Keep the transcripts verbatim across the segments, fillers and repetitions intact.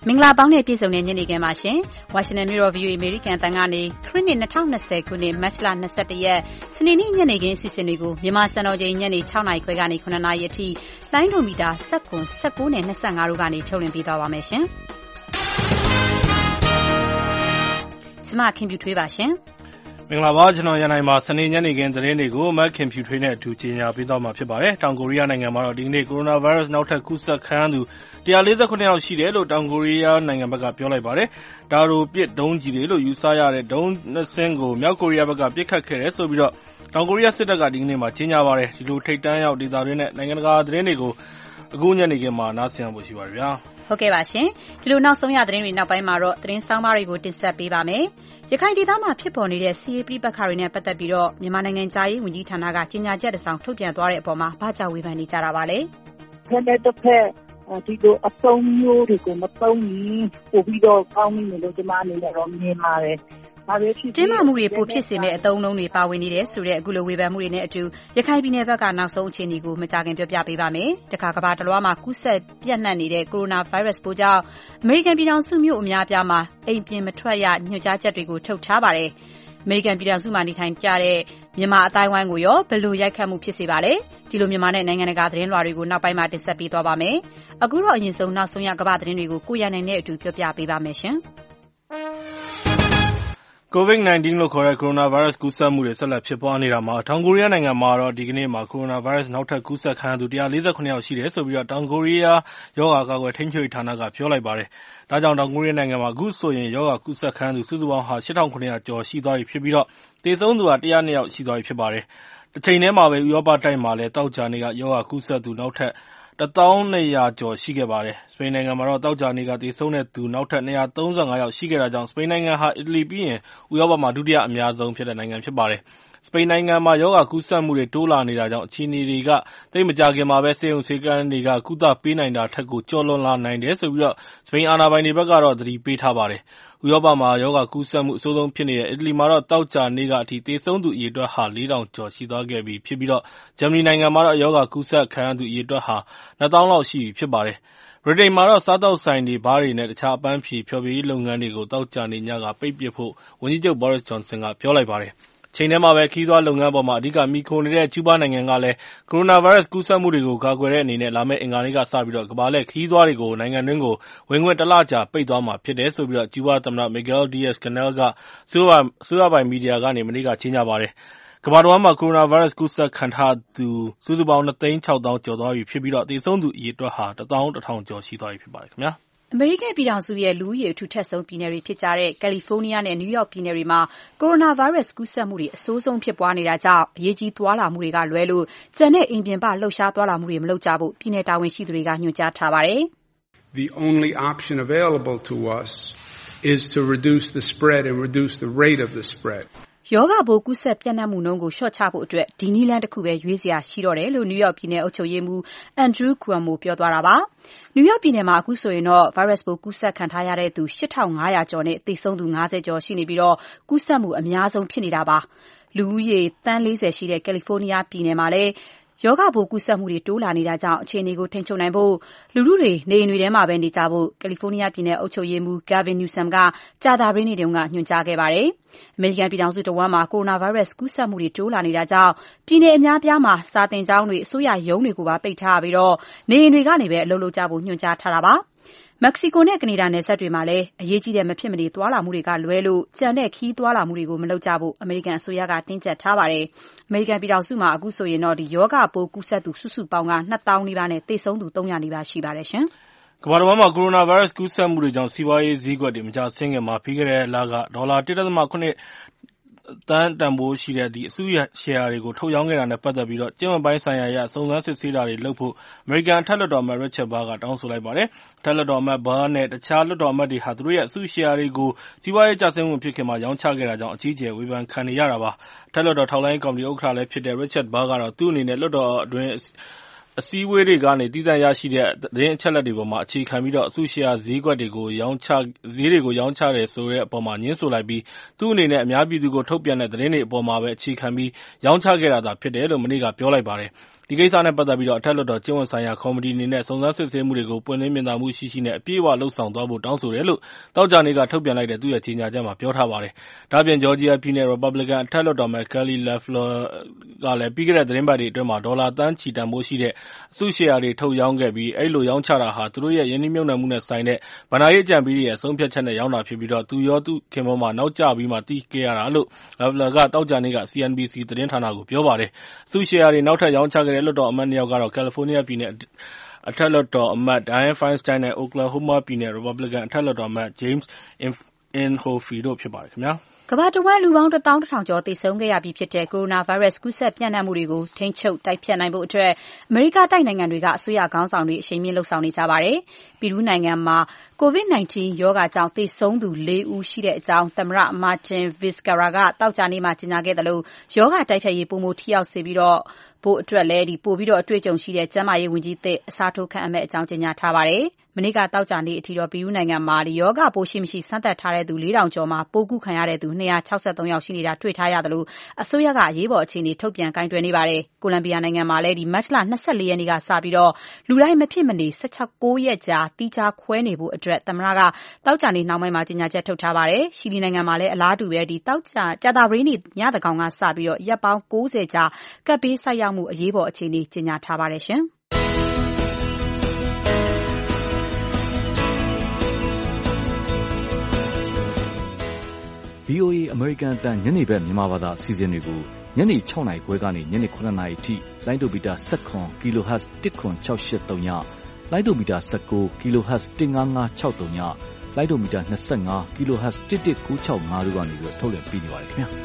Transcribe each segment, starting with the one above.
မင်္ဂလာပေါင်းနဲ့ပြည့်စုံတဲ့ညနေခင်းပါရှင်။ ဝါရှင်တန်မြို့တော် ဗီအိုအေ အမေရိကန်အသံကနေခရစ်နှစ်၂၀၂၀ခုနှစ်မတ်လ၂၁ရက်စနေနေ့ညနေခင်းအစီအစဉ်တွေကိုမြန်မာစံတော်ချိန်ညနေ၆နာရီခွဲကနေ၇နာရီအထိလိုင်းဒိုမီတာ၁၇ ၁၉နဲ့၂၅တို့ကနေထုတ်လွှင့်ပေးသွားပါမယ်ရှင်။ကျမခင်ဖြူထွေးပါရှင်။မင်္ဂလာပါကျွန်တော်ရန်နိုင်ပါစနေညနေခင်းသတင်းတွေကိုမက်ခင်ဖြူထွေးနဲ့အတူကြီးညာပေးသွားမှာဖြစ်ပါတယ်။တောင်ကိုရီးယားနိုင်ငံမှာတော့ဒီကနေ့ကိုရိုနာဗိုင်းရပ်စ်နောက်ထပ်ကူးစက်ခံရသူ၁၄၇ယောက်ရှိတယ်လို့တောင်ကိုရီးယားနိုင်ငံဘက်ကပြောလိုက်ပါတယ်။ဒါရိုပစ်ဒုံးကြီးတွေလို့ယူဆရတဲ့ဒုံးနှစ်စင်းကိုမြောက်ကိုရီးယားဘက်ကပစ်ခတ်ခဲ့တယ်ဆိုပြီးတော့တောင်ကိုရီးယားစစ်တပ်ကဒီကနေ့မှာကြီးညာပါတယ်။ဒီလိုထိတ်တန်းရောက်ဒေသတွင်းနဲ့နိုင်ငံတကာသတင်းတွေကိုအခုညနေခင်းမှာနားဆင်ရဖို့ရှိပါတယ်ဗျာ။ဟုတ်ကဲ့ပါရှင်။ဒီလိုနောက်ဆုံးရသတင်းတွေနောက်ပိုင်းမှာတော့သတင်းဆောင်ပါတွေကိုတင်ဆက်ပေးပါမယ်။ရခိုင်ဒေသမှာဖြစ်ပေါ်နေတဲ့စီးရေးပြပခါတွေနဲ့ပတ်သက်ပြီးတော့မြန်မာနိုင်ငံသားရေးဝန်ကြီးဌာနကကြေညာချက်တစ်စောင်ထုတ်ပြန်သွားတဲ့အပေါ်မှာဘာကြောင့်ဝေဖန်နေကြတာပါလဲ။ဖက်နဲ့တစ်ဖက်ဒီလိုအသုံးမျိုးတွေကိုမသုံးရင်ပိုပြီးတော့ကောင်းနေလို့ဒီမှာအနေနဲ့တော့မြင်ပါတယ်။တင်းမာမှုတွေပိုဖြစ်စေမဲ့အသုံးအနှုန်းတွေပါဝင်နေတယ်ဆိုတဲ့အခုလိုဝေဖန်မှုတွေနဲ့အတူရခိုင်ပြည်နယ်ဘက်ကနောက်ဆုံးအခြေအနေကိုမကြာခင်ပြောပြပေးပါမယ်။တခါကဘာတလွှားမှာကူးစက်ပြန့်နှံ့နေတဲ့ကိုရိုနာဗိုင်းရပ်စ်ပိုးကြောင့်အမေရိကန်ပြည်ထောင်စုမြို့အများအပြားမှာအိမ်ပြင်မထွက်ရညွှန်ကြားချက်တွေကိုထုတ်ထားပါတယ်။အမေရိကန်ပြည်ထောင်စုမှာနေထိုင်ကြတဲ့မြန်မာအတိုင်းဝိုင်းကိုရောဘယ်လိုရိုက်ခတ်မှုဖြစ်စေပါလဲ။ဒီလိုမြန်မာနဲ့နိုင်ငံတကာသတင်းလွှာတွေကိုနောက်ပိုင်းမှာတင်ဆက်ပေးသွားပါမယ်။အခုတော့အရင်ဆုံးနောက်ဆုံးရကမ္ဘာသတင်းတွေကိုကိုရန်နိုင်နဲ့အတူပြောပြပေးပါမယ်ရှင်။ကိုဗစ်၁၉ လို့ခေါ်တဲ့ကိုရိုနာဗိုင်းရပ်စ်ကူးစက်မှုတွေဆက်လက်ဖြစ်ပွားနေတာမှာတောင်ကိုရီးယားနိုင်ငံမှာတော့ဒီကနေ့မှာကိုရိုနာဗိုင်းရပ်စ်နောက်ထပ်ကူးစက်ခံရသူ၁၄၇ယောက်ရှိတယ်ဆိုပြီးတော့တောင်ကိုရီးယားရောဂါကာကွယ်ထိန်းချုပ်ရေးဌာနကပြောလိုက်ပါတယ်။ဒါကြောင့်တောင်ကိုရီးယားနိုင်ငံမှာအခုဆိုရင်ရောဂါကူးစက်ခံရသူစုစုပေါင်းဟာ၈ထောင်၇ရာကျော်ရှိသွားပြီဖြစ်ပြီးတော့သေဆုံးသူက၁၀၂ယောက်ရှိသွားပြီဖြစ်ပါတယ်။တစ်ချိန်တည်းမှာပဲဥရောပတိုက်မှာလည်းတောက်ကြနေကရောဂါကူးစက်သူနောက်ထပ်တသောင်းနှစ်ရာကျော်ရှိခဲ့ပါတယ်။စပိန်နိုင်ငံမှာတော့တောက်ကြနေကသေဆုံးတဲ့သူနောက်ထပ်၂၃၅ယောက်ရှိခဲ့တာကြောင့်စပိန်နိုင်ငံဟာအီတလီပြီးရင်ဥရောပမှာဒုတိယအများဆုံးဖြစ်တဲ့နိုင်ငံဖြစ်ပါတယ်။စပိန်နိုင်ငံမှာရောဂါကူးစက်မှုတွေတိုးလာနေတာကြောင့်အခြေအနေတွေကသိပ်မကြာခင်မှာပဲဆေးရုံဆေးကမ်းတွေကကုသပေးနိုင်တာထက်ကိုကျော်လွန်လာနိုင်တယ်ဆိုပြီးတော့စပိန်အာဏာပိုင်တွေဘက်ကတော့သတိပေးထားပါတယ်။ဥရောပမှာရောဂါကူးစက်မှုအဆိုးဆုံးဖြစ်နေတဲ့အီတလီမှာတော့တောက်ကြနေကအထိသေဆုံးသူအရေအတွက်ဟာလေးထောင်ကျော်ရှိသွားခဲ့ပြီဖြစ်ပြီးတော့ဂျာမနီနိုင်ငံမှာတော့ရောဂါကူးစက်ခံရသူအရေအတွက်ဟာနှစ်သောင်းလောက်ရှိပြီဖြစ်ပါတယ်။ဗြိတိန်မှာတော့စားတောက်ဆိုင်တွေဘားတွေနဲ့တခြားအပန်းဖြေဖျော်ဖြေရေးလုပ်ငန်းတွေကိုတောက်ကြနေညကပိတ်ပစ်ဖို့ဝန်ကြီးချုပ် Boris Johnson ကပြောလိုက်ပါတယ်။ချိန်ထဲမှာပဲခရီးသွားလုပ်ငန်းပေါ်မှာအဓိကမှီခိုနေတဲ့ကျူးဘားနိုင်ငံကလည်းကိုရိုနာဗိုင်းရပ်စ်ကူးစက်မှုတွေကိုကာကွယ်တဲ့အနေနဲ့လာမယ့်အင်္ဂါနေ့ကစပြီးတော့ကမ္ဘာလှည့်ခရီးသွားတွေကိုနိုင်ငံတွင်းကိုဝင်ခွင့်တစ်လကြာပိတ်သွားမှာဖြစ်တယ်ဆိုပြီးတော့ကျူးဘားသမ္မတ Miguel Diaz-Canel ကအစိုးရပိုင်မီဒီယာကနေမနေ့ကကြေညာပါတယ်။ကမ္ဘာတစ်ဝှမ်းမှာကိုရိုနာဗိုင်းရပ်စ်ကူးစက်ခံထားသူစုစုပေါင်းနှစ်သိန်းခြောက်သောင်းကျော်သွားပြီဖြစ်ပြီးတော့သေဆုံးသူအရေအတွက်ဟာတစ်သောင်းတစ်ထောင်ကျော်ရှိသွားပြီဖြစ်ပါတယ်ခင်ဗျာ။အမေရိကန်ပြည်ထောင်စုရဲ့လူဦးရေအထူထပ်ဆုံးပြည်နယ်တွေဖြစ်ကြတဲ့ကယ်လီဖိုးနီးယားနဲ့နယူးယောက်ပြည်နယ်တွေမှာကိုရိုနာဗိုင်းရပ်စ်ကူးစက်မှုတွေအဆိုးဆုံးဖြစ်ပွားနေတာကြောင့်အရေးကြီးသွားလာမှုတွေကလွဲလို့ကျန်တဲ့အိမ်ပြင်ပလှုပ်ရှားသွားလာမှုတွေမလုပ်ကြဖို့ပြည်နယ်တာဝန်ရှိသူတွေကညွှန်ကြားထားပါတယ်။ The only option available to us is to reduce the spread and reduce the rate of the spread. ရောဂါပိုးကူးစက်ပြန့်နှံ့မှုနှုန်းကိုလျှော့ချဖို့အတွက်ဒီနည်းလမ်းတစ်ခုပဲရွေးစရာရှိတော့တယ်လို့နယူးယောက်ပြည်နယ်အုပ်ချုပ်ရေးမှူး Andrew Cuomo ပြောသွားတာပါ။နယူးယောက်ပြည်နယ်မှာအခုဆိုရင်တော့ဗိုင်းရပ်စ်ပိုးကူးစက်ခံထားရတဲ့သူ၈ထောင်၅ရာကျော်နဲ့သေဆုံးသူ၅၀ကျော်ရှိနေပြီးတော့ကူးစက်မှုအများဆုံးဖြစ်နေတာပါ။လူဦးရေသန်း၄၀ရှိတဲ့ကယ်လီဖိုးနီးယားပြည်နယ်မှာလည်းရောဂါပိုးကူးစက်မှုတွေတိုးလာနေတာကြောင့်အခြေအနေကိုထိန်းချုပ်နိုင်ဖို့လူထုတွေနေအိမ်တွေထဲမှာပဲနေကြဖို့ကယ်လီဖိုးနီးယားပြည်နယ်အုပ်ချုပ်ရေးမှူး Gavin Newsom ကကြာသပတေးနေ့တုန်းကညွှန်ကြားခဲ့ပါတယ်။အမေရိကန်ပြည်ထောင်စုတဝှမ်းမှာကိုရိုနာဗိုင်းရပ်စ်ကူးစက်မှုတွေတိုးလာနေတာကြောင့်ပြည်နယ်အများပြားမှာစာသင်ကျောင်းတွေအစိုးရရုံးတွေကိုပါပိတ်ထားပြီးတော့နေအိမ်တွေကနေပဲအလုပ်လုပ်ကြဖို့ညွှန်ကြားထားတာပါ။မက္ကဆီကိုနဲ့ကနေဒါနယ်စပ်တွေမှာလည်းအရေးကြီးတဲ့မဖြစ်မနေသွားလာမှုတွေကလွဲလို့ကျန်တဲ့ခီးသွားလာမှုတွေကိုမလုပ်ကြဖို့အမေရိကန်အစိုးရကတင်းကျပ်ထားပါတယ်။အမေရိကန်ပြည်ထောင်စုမှာအခုဆိုရင်တော့ဒီယောဂပိုးကူးစက်သူစုစုပေါင်းကနှစ်သောင်းနီးပါးနဲ့သေဆုံးသူသုံးရာနီးပါးရှိပါတယ်ရှင်။ကမ္ဘာတစ်ဝှမ်းမှာကိုရိုနာဗိုင်းရပ်စ်ကူးစက်မှုတွေကြောင့်စီးပွားရေးဈေးကွက်တွေမကျဆင်းခင်မှာပြီးခဲ့တဲ့လကဒေါ်လာတစ်ဒသမခုနှစ်သန်းတန်ဖိုးရှိတဲ့ဒီအစုရှယ်ယာတွေကိုထုတ်ရောင်းခဲ့တာနဲ့ပတ်သက်ပြီးတော့ကျင့်ဝတ်ပိုင်းဆိုင်ရာအရစုံစမ်းစစ်ဆေးတာတွေလုပ်ဖို့အမေရိကန်အထက်လွှတ်တော်အမတ် Richard Burr ကတောင်းဆိုလိုက်ပါတယ်။အထက်လွှတ်တော်အမတ် Burr နဲ့တခြားလွှတ်တော်အမတ်တွေဟာသူတို့ရဲ့အစုရှယ်ယာတွေကိုစီးပွားရေးကျဆင်းမှုဖြစ်ခင်မှာရောင်းချခဲ့တာကြောင့်အကြီးအကျယ်ဝေဖန်ခံနေရတာပါ။အထက်လွှတ်တော်ထောက်လှမ်းရေးကော်မတီဥက္ကဋ္ဌလည်းဖြစ်တဲ့ Richard Burr ကတော့သူ့အနေနဲ့လွှတ်တော်အတွင်းအစည်းအဝေးတွေကနေတည်တံ့ရရှိတဲ့သတင်းအချက်အလက်တွေပေါ်မှာအခြေခံပြီးတော့အစုရှယ်ယာဈေးကွက်တွေကိုရောင်းချဈေးတွေကိုရောင်းချတယ်ဆိုတဲ့အပေါ်မှာညှင်းဆိုလိုက်ပြီးသူ့အနေနဲ့အများပြည်သူကိုထုတ်ပြန်တဲ့သတင်းတွေအပေါ်မှာပဲအခြေခံပြီးရောင်းချခဲ့တာသာဖြစ်တယ်လို့မနေ့ကပြောလိုက်ပါတယ်။ဒီကိစ္စနဲ့ပတ်သက်ပြီးအထက်လွှတ်တော်ကျင့်ဝတ်ဆိုင်ရာကော်မတီအနေနဲ့စုံစမ်းစစ်ဆေးမှုတွေကိုပွင့်လင်းမြင်သာမှုရှိရှိနဲ့အပြည့်အဝလှုပ်ဆောင်သွားဖို့တောင်းဆိုတယ်လို့သောကြာနေ့ကထုတ်ပြန်လိုက်တဲ့သူ့ရဲ့ကြေညာချက်မှာပြောထားပါတယ်။ဒါ့အပြင်ဂျော်ဂျီယာပြည်နယ် Republican အထက်လွှတ်တော်အမတ် Kelly Loeffler ကလည်းပြီးခဲ့တဲ့သတင်းပတ်တွေအတွင်းမှာဒေါ်လာသန်းချီတန်ဖိုးရှိတဲ့အစုရှယ်ယာတွေထုတ်ရောင်းခဲ့ပြီးအဲဒီလိုရောင်းချတာဟာသူတို့ရဲ့ယင်းနှိမ့်မြုပ်နှံမှုနဲ့ဆိုင်တဲ့ဘဏ္ဍာရေးအကြံပေးတွေရဲ့အဆုံးဖြတ်ချက်နဲ့ရောင်းတာဖြစ်ပြီးတော့သူရောသူ့ခင်ပွန်းမှာနောက်ကျပြီးမှသိခဲ့ရတာလို့ Loeffler ကသောကြာနေ့က C N B C သတင်းဌာနကိုပြောပါတယ်။အစုရှယ်ယာတွေနောက်ထပ်ရောင်းချခဲ့တဲ့လွှတ်တော်အမတ်နှစ်ယောက်ကတော့ California ပြည်နယ်အထက်လွှတ်တော်အမတ် Dianne Feinstein နဲ့ Oklahoma ပြည်နယ် Republican အထက်လွှတ်တော်အမတ် James Inhofe တို့ဖြစ်ပါတယ်ခင်ဗျာ။ကမ္ဘာတဝန်းလူပေါင်းတစ်သောင်းတစ်ထောင်ကျော်သေဆုံးခဲ့ရပြီးဖြစ်တဲ့ကိုရိုနာဗိုင်းရပ်စ်ကူးစက်ပြန့်နှံ့မှုတွေကိုထိန်းချုပ်တိုက်ဖျက်နိုင်ဖို့အတွက်အမေရိကတိုက်နိုင်ငံတွေကအစိုးရခေါင်းဆောင်တွေအရှိန်မြင့်လှုပ်ဆောင်နေကြပါတယ်။ပီရူးနိုင်ငံမှာ ကိုဗစ် ၁၉ ရောဂါကြောင့်သေဆုံးသူလေးဦးရှိတဲ့အကြောင်းသမ္မတ Martin Vizcarra ကသောကြာနေ့မှာကြေညာခဲ့တယ်လို့ရောဂါတိုက်ဖျက်ရေးပိုမိုထိရောက်စေပြီးတော့ဖို့အတွက်လည်းဒီပို့ပြီးတော့အတွေ့အကြုံရှိတဲ့ကျန်းမာရေးဝန်ကြီးသစ်အစားထိုးခန့်အပ်မဲ့အကြောင်းကြေညာထားပါတယ်။မနေ့ကတောက်ကြနေ့အထိတော့ပီရူးနိုင်ငံမှာဒီယောဂပိုးရှိမရှိစမ်းသပ်ထားတဲ့သူလေးထောင်ကျော်မှာပိုးကူးခံရတဲ့သူနှစ်ရာခြောက်ဆယ်သုံးယောက်ရှိနေတာတွေ့ထားရတယ်လို့အစိုးရကအရေးပေါ်အခြေအနေထုတ်ပြန်ကိုင်တွယ်နေပါတယ်။ကိုလံဘီယာနိုင်ငံမှာလည်းဒီမတ်လ၂၄ရက်နေ့ကစပြီးတော့လူတိုင်းမဖြစ်မနေ၁၆ ၉ရက်ကြာတီးခြားခွဲနေဖို့အတွက်သမ္မတကတောက်ကြနေ့နောက်ပိုင်းမှာကြေညာချက်ထုတ်ထားပါတယ်။ရှီလီနိုင်ငံမှာလည်းအလားတူပဲဒီတောက်ကြကြာတာပရင်းနေ့ညတကောင်ကစပြီးတော့ရက်ပေါင်း၉၀ကြာကပ်ဘေးဆိုက်ရောက်မှုအရေးပေါ်အခြေအနေကြေညာထားပါတယ်ရှင်။ V O A အမေရိကန်အသံညနေဘက်မြန်မာဘာသာအစီအစဉ်တွေကိုညနေ၆နာရီခွဲကနေညနေ၇နာရီအထိလိုင်းဒိုမီတာ၁၇ kHz တစ်ခွန်၆၈၃ညလိုင်းဒိုမီတာ၁၉ kHz တစ်၅၅၆၃ညလိုင်းဒိုမီတာ၂၅ kHz တစ်တစ်၉၆၅တို့ကနေပြီးထုတ်လွှင့်ပေးနေပါတယ်ခင်ဗျာ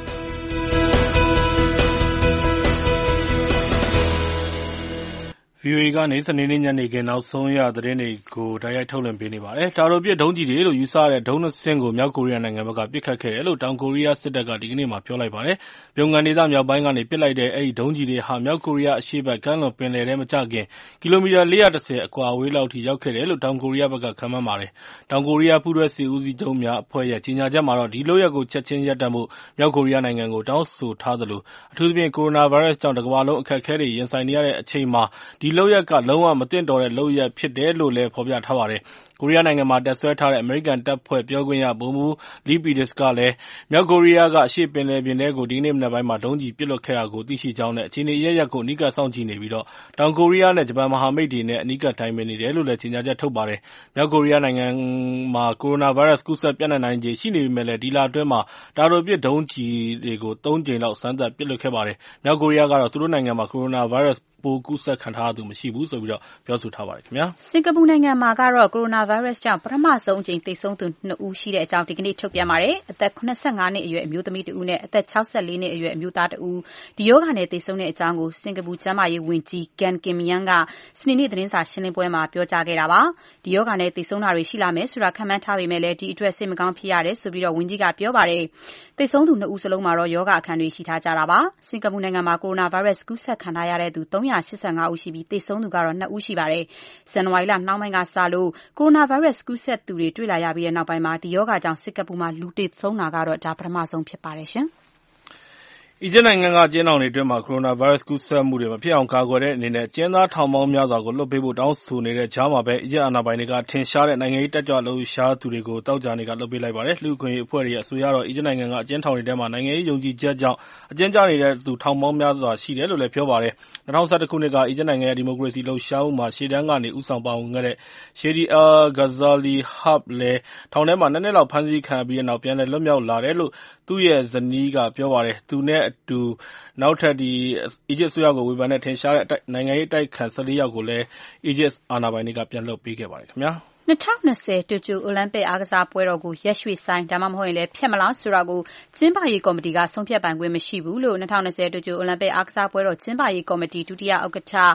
ဗွီအိုအေကနေစနေနေ့ညနေခင်းနောက်ဆုံးရသတင်းတွေကိုတိုက်ရိုက်ထုတ်လွှင့်ပေးနေပါတယ်။တာတိုပစ်ဒုံးကျည်တွေလို့ယူဆရတဲ့ဒုံးနှစ်စင်းကိုမြောက်ကိုရီးယားနိုင်ငံဘက်ကပစ်ခတ်ခဲ့တယ်လို့တောင်ကိုရီးယားစစ်တပ်ကဒီကနေ့မှပြောလိုက်ပါတယ်။ပြုံကန်ဒေသမြောက်ပိုင်းကနေပစ်လိုက်တဲ့အဲဒီဒုံးကျည်တွေဟာမြောက်ကိုရီးယားအရှေ့ဘက်ကမ်းလွန်ပင်လယ်ထဲမကျခင်ကီလိုမီတာ၄၁၀အကွာအဝေးလောက်ထိရောက်ခဲ့တယ်လို့တောင်ကိုရီးယားဘက်ကခန့်မှန်းပါတယ်။တောင်ကိုရီးယားပူးတွဲစစ်ဦးစီးချုပ်များအဖွဲ့ရဲ့ကြေညာချက်မှာတော့ဒီလုပ်ရပ်ကိုချက်ချင်းရပ်တန့်ဖို့မြောက်ကိုရီးယားနိုင်ငံကိုတောင်းဆိုထားသလိုအထူးသဖြင့်ကိုရိုနာဗိုင်းရပ်စ်ကြောင့်တစ်ကမ္ဘာလုံးအခက်အခဲတွေရင်ဆိုင်နေရတဲ့အချိန်မှာဒီလုပ်ရပ်ကလုံးဝမသင့်တော်တဲ့လုပ်ရပ်ဖြစ်တယ်လို့လည်းဖော်ပြထားပါတယ်။ကိုရီးယားနိုင်ငံမှာတပ်ဆွဲထားတဲ့အမေရိကန်တပ်ဖွဲ့ပြောခွင့်ရဗိုလ်မှူး Lee Peters ကလည်းမြောက်ကိုရီးယားကအရှေ့ပင်လယ်ပြင်ထဲကိုဒီနေ့မနက်ပိုင်းမှာဒုံးကျည်ပစ်လွှတ်ခဲ့တာကိုသိရှိကြောင်းနဲ့အခြေအနေအရပ်ရပ်ကိုအနီးကပ်စောင့်ကြည့်နေပြီးတော့တောင်ကိုရီးယားနဲ့ဂျပန်မဟာမိတ်တွေနဲ့အနီးကပ်တိုင်ပင်နေတယ်လို့လည်းကြေညာချက်ထုတ်ပါတယ်။မြောက်ကိုရီးယားနိုင်ငံမှာကိုရိုနာဗိုင်းရပ်စ်ကူးစက်ပြန့်နှံ့နိုင်ခြေရှိနေပေမဲ့လည်းဒီလအတွင်းမှာတာတိုပစ်ဒုံးကျည်တွေကိုသုံးကြိမ်လောက်စမ်းသပ်ပစ်လွှတ်ခဲ့ပါတယ်။မြောက်ကိုရီးယားကတော့သူတို့နိုင်ငံမှာကိုရိုနာဗိုင်းရပ်စ်ပိုးကူးစက်ခံထားရသူမရှိဘူးဆိုပြီးတော့ပြောဆိုထားပါတယ်ခင်ဗျာစင်ကာပူနိုင်ငံမှာကတော့ကိုရိုနာဗိုင်းရပ်စ်ကြောင့်ပထမဆုံးအကြိမ်သေဆုံးသူနှစ်ဦးရှိတဲ့အကြောင်းဒီကနေ့ထုတ်ပြန်ပါတယ်အသက်၇၅နှစ်အရွယ်အမျိုးသမီးတဦးနဲ့အသက်၆၄နှစ်အရွယ်အမျိုးသားတဦးဒီယောဂနဲ့သေဆုံးတဲ့အကြောင်းကိုစင်ကာပူကျန်းမာရေးဝန်ကြီး Gan Kim Yang ကစနေနေ့သတင်းစာရှင်းလင်းပွဲမှာပြောကြားခဲ့တာပါဒီယောဂနဲ့သေဆုံးတာတွေရှိလာမယ်ဆိုတာခန့်မှန်းထားပေမဲ့လည်းဒီအတွက်စိတ်မကောင်းဖြစ်ရတယ်ဆိုပြီးတော့ဝန်ကြီးကပြောပါတယ်သေဆုံးသူနှစ်ဦးစလုံးမှာတော့ယောဂအခန်းတွေရှိထားကြတာပါစင်ကာပူနိုင်ငံမှာကိုရိုနာဗိုင်းရပ်စ်ကူးစက်ခံထားရတဲ့သူ၃၈၅ဦးရှိပြီးသေဆုံးသူကတော့၂ဦးရှိပါတယ်။ဇန်နဝါရီလနှောင်းပိုင်းကစလို့ကိုရိုနာဗိုင်းရပ်စ်ကူးစက်သူတွေတွေ့လာရပြီးတဲ့နောက်ပိုင်းမှာဒီရောဂါကြောင့်စင်ကာပူမှာလူသေဆုံးတာကတော့ဒါပထမဆုံးဖြစ်ပါတယ်ရှင်။အီဂျစ်နိုင်ငံကကျင်းထောင်တွေအတွင်းမှာကိုရိုနာဗိုင်းရပ်စ်ကူးစက်မှုတွေမဖြစ်အောင်ကာကွယ်တဲ့အနေနဲ့ကျင်းသားထောင်ပေါင်းများစွာကိုလွှတ်ပေးဖို့တောင်းဆိုနေတဲ့ကြားမှာပဲအီဂျစ်အာဏာပိုင်တွေကထင်ရှားတဲ့နိုင်ငံရေးတက်ကြွလှုပ်ရှားသူတွေကိုတောက်ကြနေကလွှတ်ပေးလိုက်ပါတယ်။လူ့အခွင့်အရေးအဖွဲ့တွေရဲ့အဆိုအရတော့အီဂျစ်နိုင်ငံကအကျဉ်းထောင်တွေထဲမှာနိုင်ငံရေးယုံကြည်ချက်ကြောင့်အကျဉ်းကျနေတဲ့သူထောင်ပေါင်းများစွာရှိတယ်လို့လည်းပြောပါတယ်။၂၀၁၁ခုနှစ်ကအီဂျစ်နိုင်ငံရဲ့ဒီမိုကရေစီလှုပ်ရှားမှုမှာရှေ့တန်းကနေဦးဆောင်ပါဝင်ခဲ့တဲ့ Shadi al-Ghazali Hab လည်းထောင်ထဲမှာနှစ်နှစ်လောက်ဖမ်းဆီးခံရပြီးတဲ့နောက်ပြန်လည်လွတ်မြောက်လာတယ်လို့သူ့ရဲ့ဇနီးကပြောပါတယ်။သူနဲ့အတူနောက်ထပ်ဒီအီဂျစ်အစိုးရကိုဝေဖန်တဲ့ထင်ရှားတဲ့နိုင်ငံရေးတိုက်ခံ၁၄ယောက်ကိုလည်းအီဂျစ်အာဏာပိုင်တွေကပြန်လွှတ်ပေးခဲ့ပါတယ်ခင်ဗျာ၂၀၂၀တိုကျိုအိုလံပစ်အားကစားပွဲတော်ကိုရက်ရွှေ့ဆိုင်းဒါမှမဟုတ်ရင်လည်းဖျက်မလားဆိုတာကိုကျင်းပရေးကော်မတီကဆုံးဖြတ်ပိုင်ခွင့်မရှိဘူးလို့၂၀၂၀တိုကျိုအိုလံပစ်အားကစားပွဲတော်ကျင်းပရေးကော်မတီဒုတိယဥက္ကဋ္ဌ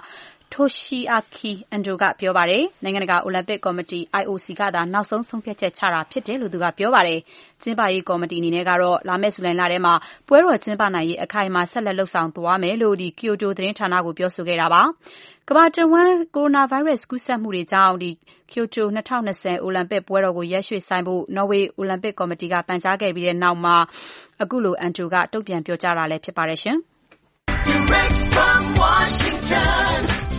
Toshiaki Ando ကပြောပါတယ်။နိုင်ငံတကာအိုလံပစ်ကော်မတီ I O C ကသာနောက်ဆုံးဆုံးဖြတ်ချက်ချတာဖြစ်တယ်လို့သူကပြောပါတယ်။ကျင်းပရေးကော်မတီအနေနဲ့ကတော့လာမယ့်ဇူလိုင်လထဲမှာပွဲတော်ကျင်းပနိုင်ရေးအခိုင်အမာဆက်လက်လှုပ်ဆောင်သွားမယ်လို့ဒီ Kyoto သတင်းဌာနကိုပြောဆိုခဲ့တာပါ။ကမ္ဘာတဝန်းကိုရိုနာဗိုင်းရပ်စ်ကူးစက်မှုတွေကြောင့်ဒီ Kyoto ၂၀၂၀အိုလံပစ်ပွဲတော်ကိုရက်ရွှေ့ဆိုင်းဖို့နော်ဝေးအိုလံပစ်ကော်မတီကပန်ကြားခဲ့ပြီးတဲ့နောက်မှာအခုလို Ando ကတုံ့ပြန်ပြောကြားတာလည်းဖြစ်ပါတယ်ရှင်။ Direct from Washington,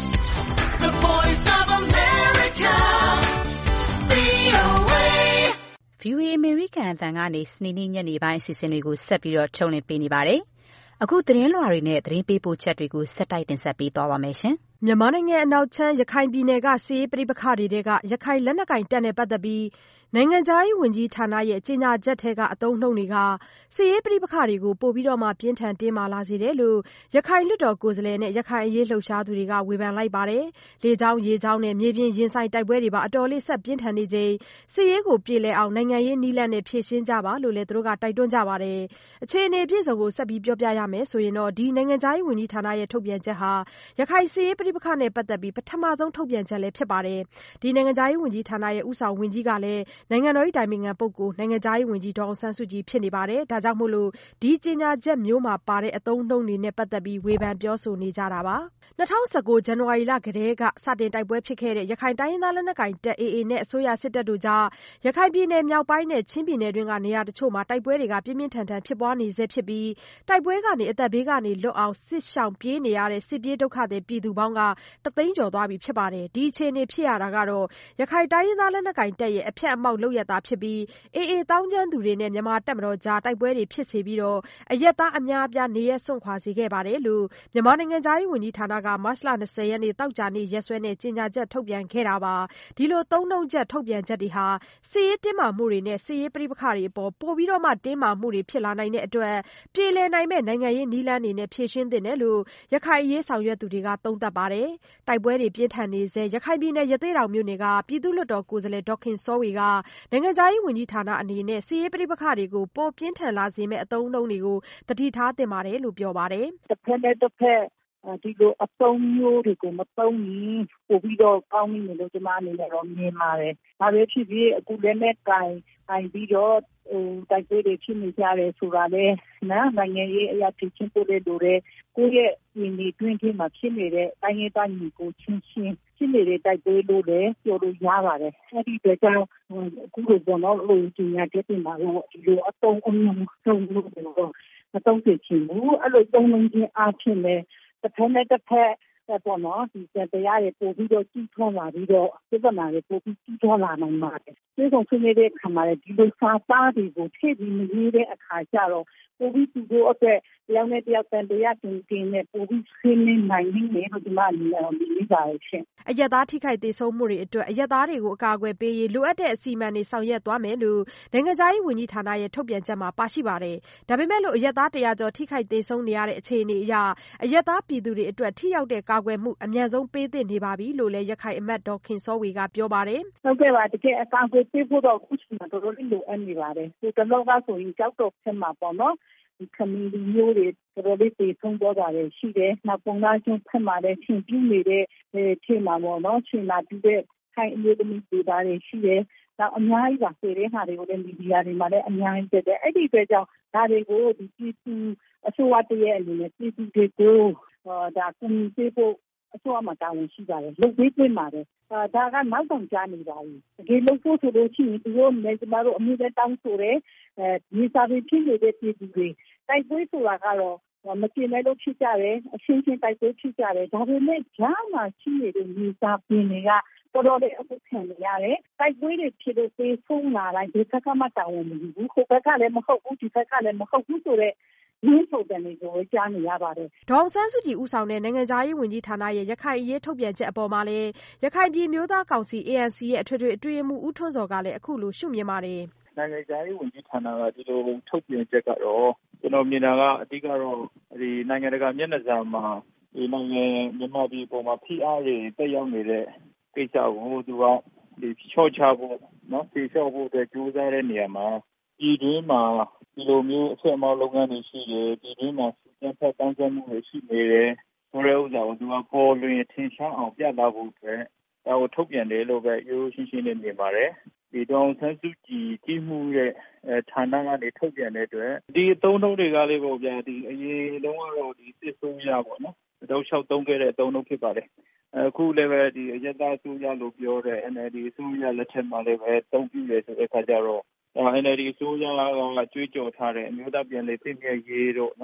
the voice of America,ဗွီအိုအေဗီအိုအေ American အသံကနေစနေနေ့ညနေပိုင်းအစီအစဉ်တွေကိုဆက်ပြီးတော့ထုတ်လွှင့်ပေးနေပါတယ်။အခုသတင်းလွှာတွေနဲ့သတင်းပေးပို့ချက်တွေကိုဆက်တိုက်တင်ဆက်ပေးသွားပါမယ်ရှင်။မြန်မာနိုင်ငံအနောက်ချမ်းရခိုင်ပြည်နယ်ကစစ်ရေးပဋိပက္ခတွေထဲကရခိုင်လက်နက်ကိုင်တပ်နဲ့ပတ်သက်ပြီးနိုင်ငံခြားရေးဝန်ကြီးဌာနရဲ့ကြေညာချက်ထဲကအသုံးအနှုန်းတွေကစစ်ရေးပဋိပက္ခတွေကိုပိုပြီးတော့မှပြင်းထန်တင်းမာလာစေတယ်လို့ရခိုင်လွှတ်တော်ကိုယ်စားလှယ်နဲ့ရခိုင်အရေးလှုပ်ရှားသူတွေကဝေဖန်လိုက်ပါတယ်။လေကြောင်းရေကြောင်းနဲ့မြေပြင်ရင်ဆိုင်တိုက်ပွဲတွေပါအတော်လေးဆက်ပြင်းထန်နေချိန်စစ်ရေးကိုပြေလည်အောင်နိုင်ငံရေးနည်းလမ်းနဲ့ဖြေရှင်းကြပါလို့လည်းသူတို့ကတိုက်တွန်းကြပါတယ်။အခြေအနေအပြည့်စုံကိုဆက်ပြီးပြောပြရမယ်ဆိုရင်တော့ဒီနိုင်ငံခြားရေးဝန်ကြီးဌာနရဲ့ထုတ်ပြန်ချက်ဟာရခိုင်စစ်ရေးပဋိပက္ခနဲ့ပတ်သက်ပြီးပထမဆုံးထုတ်ပြန်ချက်လည်းဖြစ်ပါတယ်။ဒီနိုင်ငံခြားရေးဝန်ကြီးဌာနရဲ့ဥဆောင်ဝန်ကြီးကလည်းနိုင်ငံတော်၏တိုင်ပင်ခံပုဂ္ဂိုလ်နိုင်ငံခြားရေးဝန်ကြီးဒေါ်အောင်ဆန်းစုကြည်ဖြစ်နေပါတယ်။ဒါကြောင့်မို့လို့ဒီကြေညာချက်မျိုးမှာပါတဲ့အသုံးအနှုန်းတွေနဲ့ပတ်သက်ပြီးဝေဖန်ပြောဆိုနေကြတာပါ။၂၀၁၉ဇန်နဝါရီလကတည်းကစတင်တိုက်ပွဲဖြစ်ခဲ့တဲ့ရခိုင်တိုင်းရင်းသားလက်နက်ကိုင်တပ် အေအေ နဲ့အစိုးရစစ်တပ်တို့ကြားရခိုင်ပြည်နယ်မြောက်ပိုင်းနဲ့ချင်းပြည်နယ်တွင်းကနေရာတချို့မှာတိုက်ပွဲတွေကပြင်းပြင်းထန်ထန်ဖြစ်ပွားနေဆဲဖြစ်ပြီးတိုက်ပွဲကနေအသက်ဘေးကနေလွတ်အောင်စစ်ရှောင်ပြေးနေရတဲ့စစ်ပြေးဒုက္ခသည်ပြည်သူပေါင်းကတသိန်းကျော်သွားပြီဖြစ်ပါတယ်။ဒီအခြေအနေဖြစ်ရတာကတော့ရခိုင်တိုင်းရင်းသားလက်နက်ကိုင်တပ်ရဲ့အဖျက်အမှောက်လုပ်ရတာဖြစ်ပြီးအေအေသောင်းကျန်းသူတွေနဲ့မြန်မာတပ်မတော်ကြားတိုက်ပွဲတွေဖြစ်စေပြီးတော့အရက်သားအများအပြားနေရက်စွန့်ခွာစေခဲ့ပါတယ်လို့မြန်မာနိုင်ငံခြားရေးဝန်ကြီးဌာနကမတ်လ၂၀ရက်နေ့တောက်ကြနေ့ရက်စွဲနဲ့ကြေညာချက်ထုတ်ပြန်ခဲ့တာပါ။ဒီလိုသုံးနှုန်းချက်ထုတ်ပြန်ချက်တွေဟာစစ်ရေးတင်းမာမှုတွေနဲ့စစ်ရေးပဋိပက္ခတွေအပေါ်ပိုပြီးတော့မှတင်းမာမှုတွေဖြစ်လာနိုင်တဲ့အတွက်ပြေလည်နိုင်မဲ့နိုင်ငံရေးနည်းလမ်းတွေနဲ့ဖြေရှင်းသင့်တယ်လို့ရခိုင်အရေးဆောင်ရွက်သူတွေကသုံးသပ်ပါတယ်။တိုက်ပွဲတွေပြင်းထန်နေဆဲရခိုင်ပြည်နယ်ရသေ့တောင်မြို့နယ်ကပြည်သူ့လွှတ်တော်ကိုယ်စားလှယ်ဒေါက်ခင်စောဝေကနိုင်ငံခြားရေးဝန်ကြီးဌာနအနေနဲ့စစ်ရေးပဋိပက္ခတွေကိုပိုပြင်းထန်လာစေမဲ့အသုံးအနှုန်းတွေကိုသတိထားသင့်ပါတယ်လို့ပြောပါတယ်။တစ်ဖက်နဲ့တစ်ဖက်ဒီလိုအသုံးမျိုးတွေကိုမသုံးရင်ပိုပြီးတော့ကောင်းနေတယ်လို့ကျွန်မအနေနဲ့တော့မြင်ပါတယ်။ဒါပဲဖြစ်ဖြစ်အခုလည်းနဲ့ကင်ကင်ပြီးတော့ဟိုတိုက်ပွဲတွေဖြစ်နေကြတယ်ဆိုတာလေနော်နိုင်ငံရေးအရာဖြစ်ချင်းပို့တဲ့လိုတဲ့ကိုယ့်ရဲ့ဒီနေတွင်းထဲမှာဖြစ်နေတဲ့တိုင်းရေးတိုင်းကိုချင်းချင်းဖြစ်နေတဲ့တိုက်ပွဲလို့လည်းပြောလို့ရပါတယ်။အဲဒီတော့ကြောင့်အခုလိုပေါ့နော်လို့ဒီညာတဲ့တင်မှာလို့ဒီလိုအသုံးအမျိုးသုံးလို့တော့မသုံးချင်ဘူး။အဲ့လိုသုံးလို့ချင်းအားဖြင့်လည်းတစ်ဖက်နဲ့တစ်ဖက်ပေါ့နော်ဒီတရားတွေပို့ပြီးတော့ကြီးထွားလာပြီးတော့ပြဿနာတွေပို့ပြီးကြီးထွားလာနိုင်ပါတယ်။ဒီကောင်ဆွေးနွေးတဲ့အခါမှာဒီလိုစာသားတွေကိုထည့်ပြီးမရေးတဲ့အခါကျတော့ပို့ပြီးသူတို့အတွက်တရားနဲ့တရားတန်တရားတင်တင်နဲ့ပို့ပြီးဆွေးနွေးနိုင်နေတယ်လို့ဒီမှာအနေနဲ့မြင်ပါရဲ့ရှင်။အရက်သားထိခိုက်ဒေဆုံးမှုတွေအတွက်အရက်သားတွေကိုအကာအကွယ်ပေးရေးလိုအပ်တဲ့အစီအမံတွေဆောင်ရွက်သွားမယ်လို့နိုင်ငံခြားရေးဝန်ကြီးဌာနရဲ့ထုတ်ပြန်ချက်မှာပါရှိပါတယ်။ဒါပေမဲ့လို့အရက်သားတရာကျော်ထိခိုက်ဒေဆုံးနေရတဲ့အခြေအနေအရအရက်သားပြည်သူတွေအတွက်ထိရောက်တဲ့ကာကွယ်မှုအမြန်ဆုံးပေးသင့်နေပါပြီလို့လည်းရခိုင်အမတ်ဒေါက်ခင်စောဝေကပြောပါတယ်။ဟုတ်ကဲ့ပါတကယ်အကာအကွယ်ပေးဖို့တော့ခုချိန်မှာတော်တော်လေးလိုအပ်နေပါတယ်။ဒီတလောကဆိုရင်ကြောက်တော့ဖြစ်မှာပေါ့နော်။ဒီ community မျိုးတွေတော်တော်လေးပြေဆုံးသွားတာရှိတယ်။နောက်ပုံသားချင်းဖက်မှာလည်းရှင်ပြနေတဲ့ထဲမှာပေါ့နော်ရှင်လာပြီးတဲ့ခိုင်အမျိုးသမီးတွေပါတွေရှိတယ်။နောက်အများကြီးပါဆိုတဲ့ဟာတွေကိုလည်းမီဒီယာတွေမှာလည်းအများကြီးတက်တယ်။အဲ့ဒီအတွက်ကြောင့်ဒါတွေကိုဒီပြည်သူအစိုးရတရဲ့အနေနဲ့ပြည်သူတွေကိုဒါကူညီပေးဖို့အစိုးရမှာတာဝန်ရှိပါတယ်လုပ်ပေးပြင်ပါတယ်အဲဒါကနောက်တောင်ကြားနေပါပြီတကယ်လို့ဖို့ဆိုလို့ရှိရင်သူတို့လည်းကျမတို့အမှုတဲ့တောင်းဆိုတဲ့အဲဒီစာပေဖြစ်နေတဲ့ပြည်သူတွေတိုက်ပွဲဆိုတာကတော့မကျင်တဲ့လို့ဖြစ်ကြတယ်အရှင်းရှင်းတိုက်ပွဲဖြစ်ကြတယ်ဒါပေမဲ့ကြားမှာရှိနေတဲ့ဒီစာပေတွေကတော်တော်လေးအခုခံနေရတယ်တိုက်ပွဲတွေဖြစ်လို့ပြေဆုံးလာတိုင်းဒီဘက်ကမှတာဝန်မယူဘူးဟိုဘက်ကလည်းမဟုတ်ဘူးဒီဘက်ကလည်းမဟုတ်ဘူးဆိုတော့ရင်းထုတ်တယ်ကိုကြားနေရပါတယ်ဒေါအောင်ဆန်းစုကြည်ဦးဆောင်တဲ့နိုင်ငံခြားရေးဝန်ကြီးဌာနရဲ့ရခိုင်အရေးထုတ်ပြန်ချက်အပေါ်မှာလည်းရခိုင်ပြည်မျိုးသားကောင်စီ အေ အန် စီ ရဲ့အထွေထွေအတွင်းရေးမှူးဦးထွန်းစောကလည်းအခုလိုရှုမြင်ပါတယ်နိုင်ငံခြားရေးဝန်ကြီးဌာနကဒီလိုထုတ်ပြန်ချက်ကတော့ကျွန်တော်မြင်တာကအဓိကတော့ဒီနိုင်ငံတကာမျက်နှာစာမှာဒီနိုင်ငံမြန်မာပြည်ပေါ်မှာဖိအားတွေတက်ရောက်နေတဲ့ကိစ္စကိုသူကဒီချော့ချဖို့နော်ဖြေလျှော့ဖို့အတွက်ကြိုးစားတဲ့နေရာမှာဒီတွင်းမှာဒီလိုမျိုးအဆက်အမောက်လုပ်ငန်းတွေရှိတယ်ဒီတွင်းမှာစံဖက်တန်းကျမှုတွေရှိနေတယ်ဆိုတဲ့ဥစ္စာကိုသူကပေါ်လွင်ထင်ရှားအောင်ပြသဖို့အတွက်ဒါကိုထုတ်ပြန်တယ်လို့ပဲရိုးရှင်းရှင်းနဲ့မြင်ပါတယ်ဒီဒေါအောင်ဆန်းစုကြည်ကြီးမှုရဲ့ဌာနကနေထုတ်ပြန်တဲ့အတွက်ဒီအသုံးအနှုန်းတွေကလေးပေါ့ဗျာဒီအရင်တုန်းကတော့ဒီစစ်ဆိုးရပေါ့နော်တောက်လျှောက်သုံးခဲ့တဲ့အသုံးအနှုန်းဖြစ်ပါတယ်အခုလည်းပဲဒီအရသာဆိုးရလို့ပြောတဲ့ အန် အယ်လ် ဒီ ဆိုးရလက်ထက်မှာလည်းပဲသုံးပြတယ်ဆိုတဲ့အခါကျတော့ အန် အယ်လ် ဒီ ဆိုးရကကြွေးကြော်ထားတဲ့အမျိုးသားပြန်လည်သိမြဲရေးတို့နော်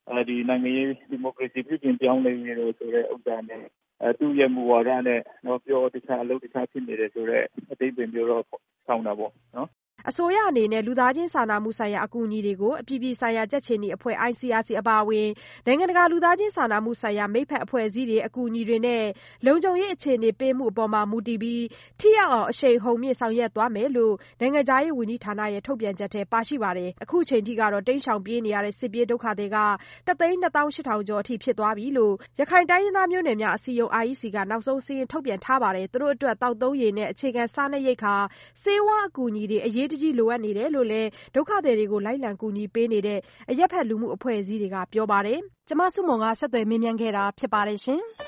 အဲဒီနိုင်ငံရေးဒီမိုကရေစီပြည်ပြင်ပြောင်းလဲရေးလို့ဆိုတဲ့ဥစ္စာနဲ့အဲသူ့ရဲ့မူဝါဒနဲ့တော့ပြောတခြားအလုပ်တခြားဖြစ်နေတယ်ဆိုတော့အသိပင်မျိုးတော့ဆောင်းတာပေါ့နော်အစိုးရအနေနဲ့လူသားချင်းစာနာမှုဆိုင်ရာအကူအညီတွေကိုအပြည်ပြည်ဆိုင်ရာကြက်ခြေနီအဖွဲ့ I C R C အပါအဝင်နိုင်ငံတကာလူသားချင်းစာနာမှုဆိုင်ရာမိတ်ဖက်အဖွဲ့အစည်းတွေအကူအညီတွေနဲ့လုံခြုံရေးအခြေအနေပေးမှုအပေါ်မှာမူတည်ပြီးထိရောက်အောင်အရှိန်ဟုန်မြင့်ဆောင်ရွက်သွားမယ်လို့နိုင်ငံခြားရေးဝန်ကြီးဌာနရဲ့ထုတ်ပြန်ချက်ထဲပါရှိပါတယ်။အခုချိန်ထိကတော့တိမ်းရှောင်ပြေးနေရတဲ့စစ်ပြေးဒုက္ခသည်ကတသိန်းနှစ်သောင်းရှစ်ထောင်ကျော်အထိဖြစ်သွားပြီလို့ရခိုင်တိုင်းရင်းသားမျိုးနွယ်များအစည်းအရုံး I E C ကနောက်ဆုံးစာရင်းထုတ်ပြန်ထားပါတယ်။သူတို့အတွက်တောက်သုံးရည်နဲ့အခြေခံစားနပ်ရိက္ခာဆေးဝါးအကူအညီတွေအရေးတကြီးလိုအပ်နေတယ်လို့လည်းဒုက္ခသည်တွေကိုလိုက်လံကူညီပေးနေတဲ့အရက်ဖက်လူမှုအဖွဲ့အစည်းတွေကပြောပါတယ်။ကျမစုမွန်ကဆက်သွယ်မေးမြန်းခဲ့တာဖြစ်ပါတယ်ရှင်။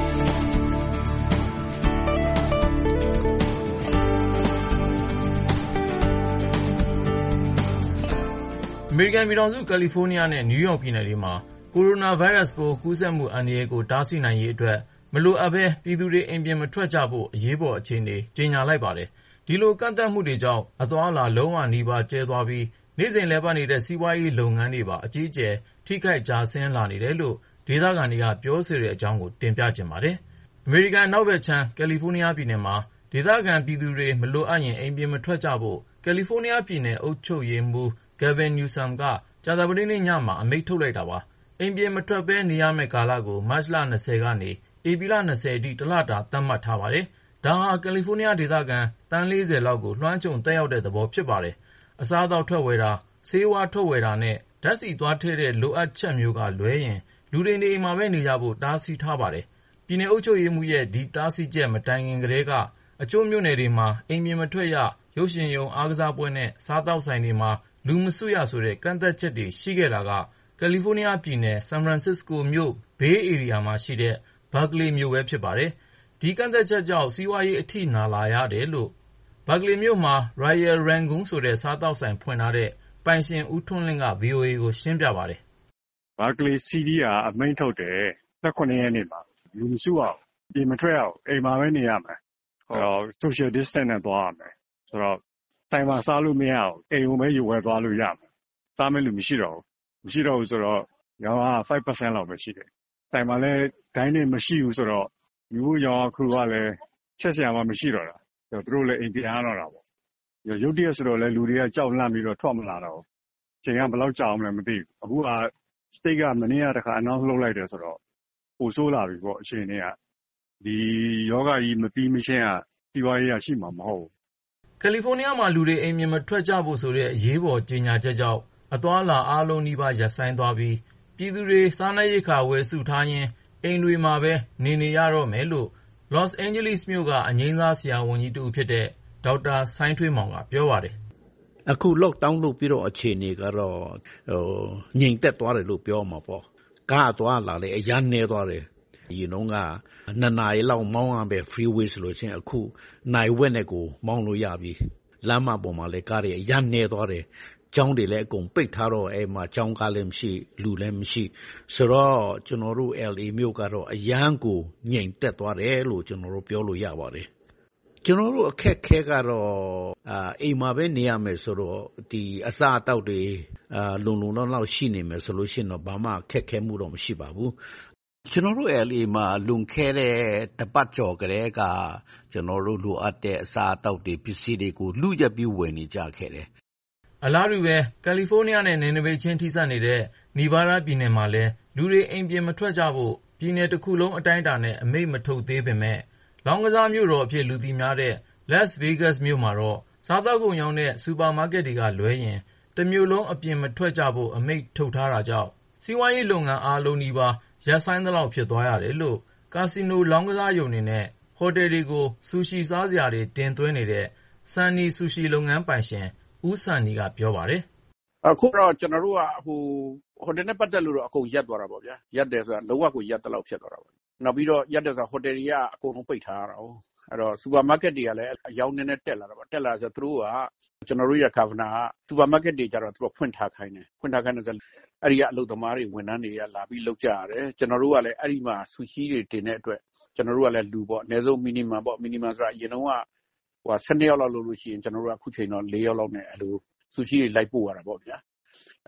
အမေရိကန်ပြည်ထောင်စုကယ်လီဖိုးနီးယားနဲ့နယူးယောက်ပြည်နယ်တွေမှာကိုရိုနာဗိုင်းရပ်စ်ပိုးကူးစက်မှုအန္တရာယ်ကိုတားဆီးနိုင်ရေးအတွက်မလိုအပ်ဘဲပြည်သူတွေအိမ်ပြင်မထွက်ကြဖို့အရေးပေါ်အခြေအနေကြေညာလိုက်ပါတယ်။ဒီလိုကန့်သတ်မှုတွေကြောင့်အသွားအလာလုံးဝနီးပါးကျဲသွားပြီးနေ့စဉ်လည်ပတ်နေတဲ့စီးပွားရေးလုပ်ငန်းတွေပါအကြီးအကျယ်ထိခိုက်ကျဆင်းလာနေတယ်လို့ဒေသခံတွေကပြောဆိုတဲ့အကြောင်းကိုတင်ပြချင်ပါတယ်။အမေရိကန်အနောက်ဘက်ခြမ်းကယ်လီဖိုးနီးယားပြည်နယ်မှာဒေသခံပြည်သူတွေမလိုအပ်ရင်အိမ်ပြင်မထွက်ကြဖို့ကယ်လီဖိုးနီးယားပြည်နယ်အုပ်ချုပ်ရေးမှူး Gavin Newsom ကကြာသပတေးနေ့ညမှာအမိန့်ထုတ်လိုက်တာပါ။အိမ်ပြင်မထွက်ဘဲနေရမယ့်ကာလကိုမတ်လ၂၀ကနေဧပြီလ၂၀အထိတလတာသတ်မှတ်ထားပါတယ်။ဒါဟာကယ်လီဖိုးနီးယားဒေသခံသန်းလေးဆယ်လောက်ကိုလွှမ်းခြုံသက်ရောက်တဲ့သဘောဖြစ်ပါတယ်။အစားအသောက်ထွက်ဝယ်တာဆေးဝါးထုတ်ဝယ်တာနဲ့ဓာတ်ဆီသွားထည့်တဲ့လိုအပ်ချက်မျိုးကလွဲရင်လူတွေနေအိမ်မှာပဲနေကြဖို့တားဆီးထားပါတယ်။ပြည်နယ်အုပ်ချုပ်ရေးမှူးရဲ့ဒီတားဆီးချက်မတိုင်ခင်ကတည်းကအချို့မြို့နယ်တွေမှာအိမ်ပြင်မထွက်ရရုပ်ရှင်ရုံအားကစားပွဲနဲ့စားသောက်ဆိုင်တွေမှာလူမစုရဆိုတဲ့ကန့်သတ်ချက်တွေရှိခဲ့တာကကယ်လီဖိုးနီးယားပြည်နယ်ဆန်ဖရန်စစ္စကိုမြို့ဘေးဧရိယာမှာရှိတဲ့ဘာကလီမြို့ပဲဖြစ်ပါတယ်။ဒီကန့်သတ်ချက်ကြောင့်စီးပွားရေးအထိနာလာရတယ်လို့ဘာကလီမြို့မှာ Royal Rangoon ဆိုတဲ့စားသောက်ဆိုင်ဖွင့်ထားတဲ့ပိုင်ရှင်ဦးထွန်းလင်းက ဗွီအိုအေကိုရှင်းပြပါတယ်။ဘာကလီစီဒီကအမိန့်ထုတ်တယ်၁၇ရက်နေ့မှာလူမစုအောင်ပြင်မထွက်အောင်အိမ်မှာပဲနေရမယ်။အဲ့တော့ social distance နဲ့သွားရမယ်။ဆိုတော့တိုင်မှာစားလို့မရအောင်အိမ်ကိုပဲယူဝယ်သွားလို့ရမယ်။စားမဲ့လူမရှိတော့ဘူး။မရှိတော့ဘူးဆိုတော့ရောင်းအား၅ percent လောက်ပဲရှိတယ်။တိုင်မှာလည်းဒိုင်းနဲ့မရှိဘူးဆိုတော့လူရောင်းခူကလည်းချက်စရာမှမရှိတော့တာ။သူတို့လည်းအိမ်ပြန်ရတော့တာပေါ့။ရုတ်တရက်ဆိုတော့လည်းလူတွေကကြောက်လန့်ပြီးတော့ထွက်မလာတော့ဘူး။ချိန်ကဘယ်လောက်ကြာအောင်လဲမသိဘူး။အခုက state ကမနေ့ကတခါ announce လုပ်လိုက်တယ်ဆိုတော့ပိုဆိုးလာပြီပေါ့အခြေအနေကဒီယောဂကြီးမပြီးမချင်းကစီးပွားရေးရရှိမှာမဟုတ်ဘူးကယ်လီဖိုးနီးယားမှာလူတွေအိမ်ပြင်မထွက်ကြဖို့ဆိုတဲ့အရေးပေါ်ကြေညာချက်ကြောင့်အသွားအလာအားလုံးနီးပါးရပ်ဆိုင်းသွားပြီးပြည်သူတွေစားနပ်ရိက္ခာဝယ်စုထားရင်းအိမ်တွေမှာပဲနေနေရတော့မယ်လို့ Los Angeles မြို့ကအငြိမ်းစားဆရာဝန်ကြီးတူဖြစ်တဲ့ဒေါက်တာဆိုင်းထွေးမောင်ကပြောပါတယ်အခု lockdown လုပ်ပြီးတော့အခြေအနေကတော့ဟိုငြိမ်သက်သွားတယ်လို့ပြောမှာပေါ့ကားသွားလာလေအရန်နေသွားတယ်ဒီနှုန်းကနှစ်နာရီလောက်မောင်းရမယ် freeway ဆိုလို့ချင်းအခုနိုင်ဝက်နဲ့ကိုမောင်းလို့ရပြီလမ်းမပေါ်မှာလည်းကားတွေအရန်နေသွားတယ်ကျောင်းတွေလည်းအကုန်ပိတ်ထားတော့အဲ့မှာကျောင်းကားလည်းမရှိလူလည်းမရှိဆိုတော့ကျွန်တော်တို့ L A မြို့ကတော့အရန်ကိုငြိမ်သက်သွားတယ်လို့ကျွန်တော်တို့ပြောလို့ရပါတယ်ကျွန်တော်တို့အခက်ခဲကတော့အာအိမ်မှာပဲနေရမယ်ဆိုတော့ဒီအစားအသောက်တွေအာလုံလုံလောက်လောက်ရှိနေမယ်ဆိုလို့ရှိရင်တော့ဘာမှအခက်ခဲမှုတော့မရှိပါဘူးကျွန်တော်တို့ L A မှာလွန်ခဲ့တဲ့တပတ်ကျော်ကလေးကကျွန်တော်တို့လိုအပ်တဲ့အစားအသောက်တွေပစ္စည်းတွေကိုလူရက်ပြီးဝယ်နေကြခဲ့တယ်အလားတူပဲကယ်လီဖိုးနီးယားနဲ့နယ်နိမိတ်ချင်းထိစပ်နေတဲ့နီဗားဒါးပြည်နယ်မှာလည်းလူတွေအိမ်ပြင်မထွက်ကြဖို့ပြည်နယ်တစ်ခုလုံးအတိုင်းအတာနဲ့အမိန့်မထုတ်သေးပေမဲ့လောင်းကစားမြို့တော်အဖြစ်လူသိများတဲ့ Las Vegas မြို့မှာတော့စားသောက်ကုန်ရောင်းတဲ့စူပါမားကက်တွေကလွဲရင်တစ်မြို့လုံးအပြင်မထွက်ကြဖို့အမိန့်ထုတ်ထားတာကြောင့်စီးပွားရေးလုပ်ငန်းအားလုံးနီးပါးရပ်ဆိုင်းသလောက်ဖြစ်သွားရတယ်လို့ကာစီနိုလောင်းကစားရုံတွေနဲ့ဟိုတယ်တွေကိုဆူရှီစားစရာတွေတင်သွင်းနေတဲ့ဆန်နီဆူရှီလုပ်ငန်းပိုင်ရှင်ဦးဆန်နီကပြောပါတယ်အခုတော့ကျွန်တော်တို့ကဟိုဟိုတယ်နဲ့ပတ်သက်လို့တော့အကုန်ရပ်သွားတာပေါ့ဗျာရပ်တယ်ဆိုတာလုံးဝကိုရပ်တဲ့လောက်ဖြစ်သွားတာပေါ့နောက်ပြီးတော့ရပ်တယ်ဆိုတာဟိုတယ်တွေကအကုန်လုံးပိတ်ထားရတာ哦အဲ့တော့စူပါမားကက်တွေကလည်းအယောင်းနေနဲ့တက်လာတာပေါ့တက်လာဆိုသူတို့ကကျွန်တော်တို့ရကာဗနာကစူပါမားကက်တွေကျတော့သူတို့ဖွင့်ထားခိုင်းတယ်ဖွင့်ထားခိုင်းတယ်ဆိုအဲ့ဒီကအလုပ်သမားတွေဝန်ထမ်းတွေကလာပြီးလုပ်ကြရတယ်ကျွန်တော်တို့ကလည်းအဲ့ဒီမှာဆူရှီတွေတင်တဲ့အတွက်ကျွန်တော်တို့ကလည်းလူပေါ့အနည်းဆုံး minimum ပေါ့ minimum ဆိုတာအရင်တော့ကဟိုဆယ်နှစ်ယောက်လောက်လုပ်လို့ရှိရင်ကျွန်တော်တို့ကအခုချိန်တော့၄ယောက်လောက်နဲ့အဲ့လိုဆူရှီတွေလိုက်ပို့ရတာပေါ့ဗျာ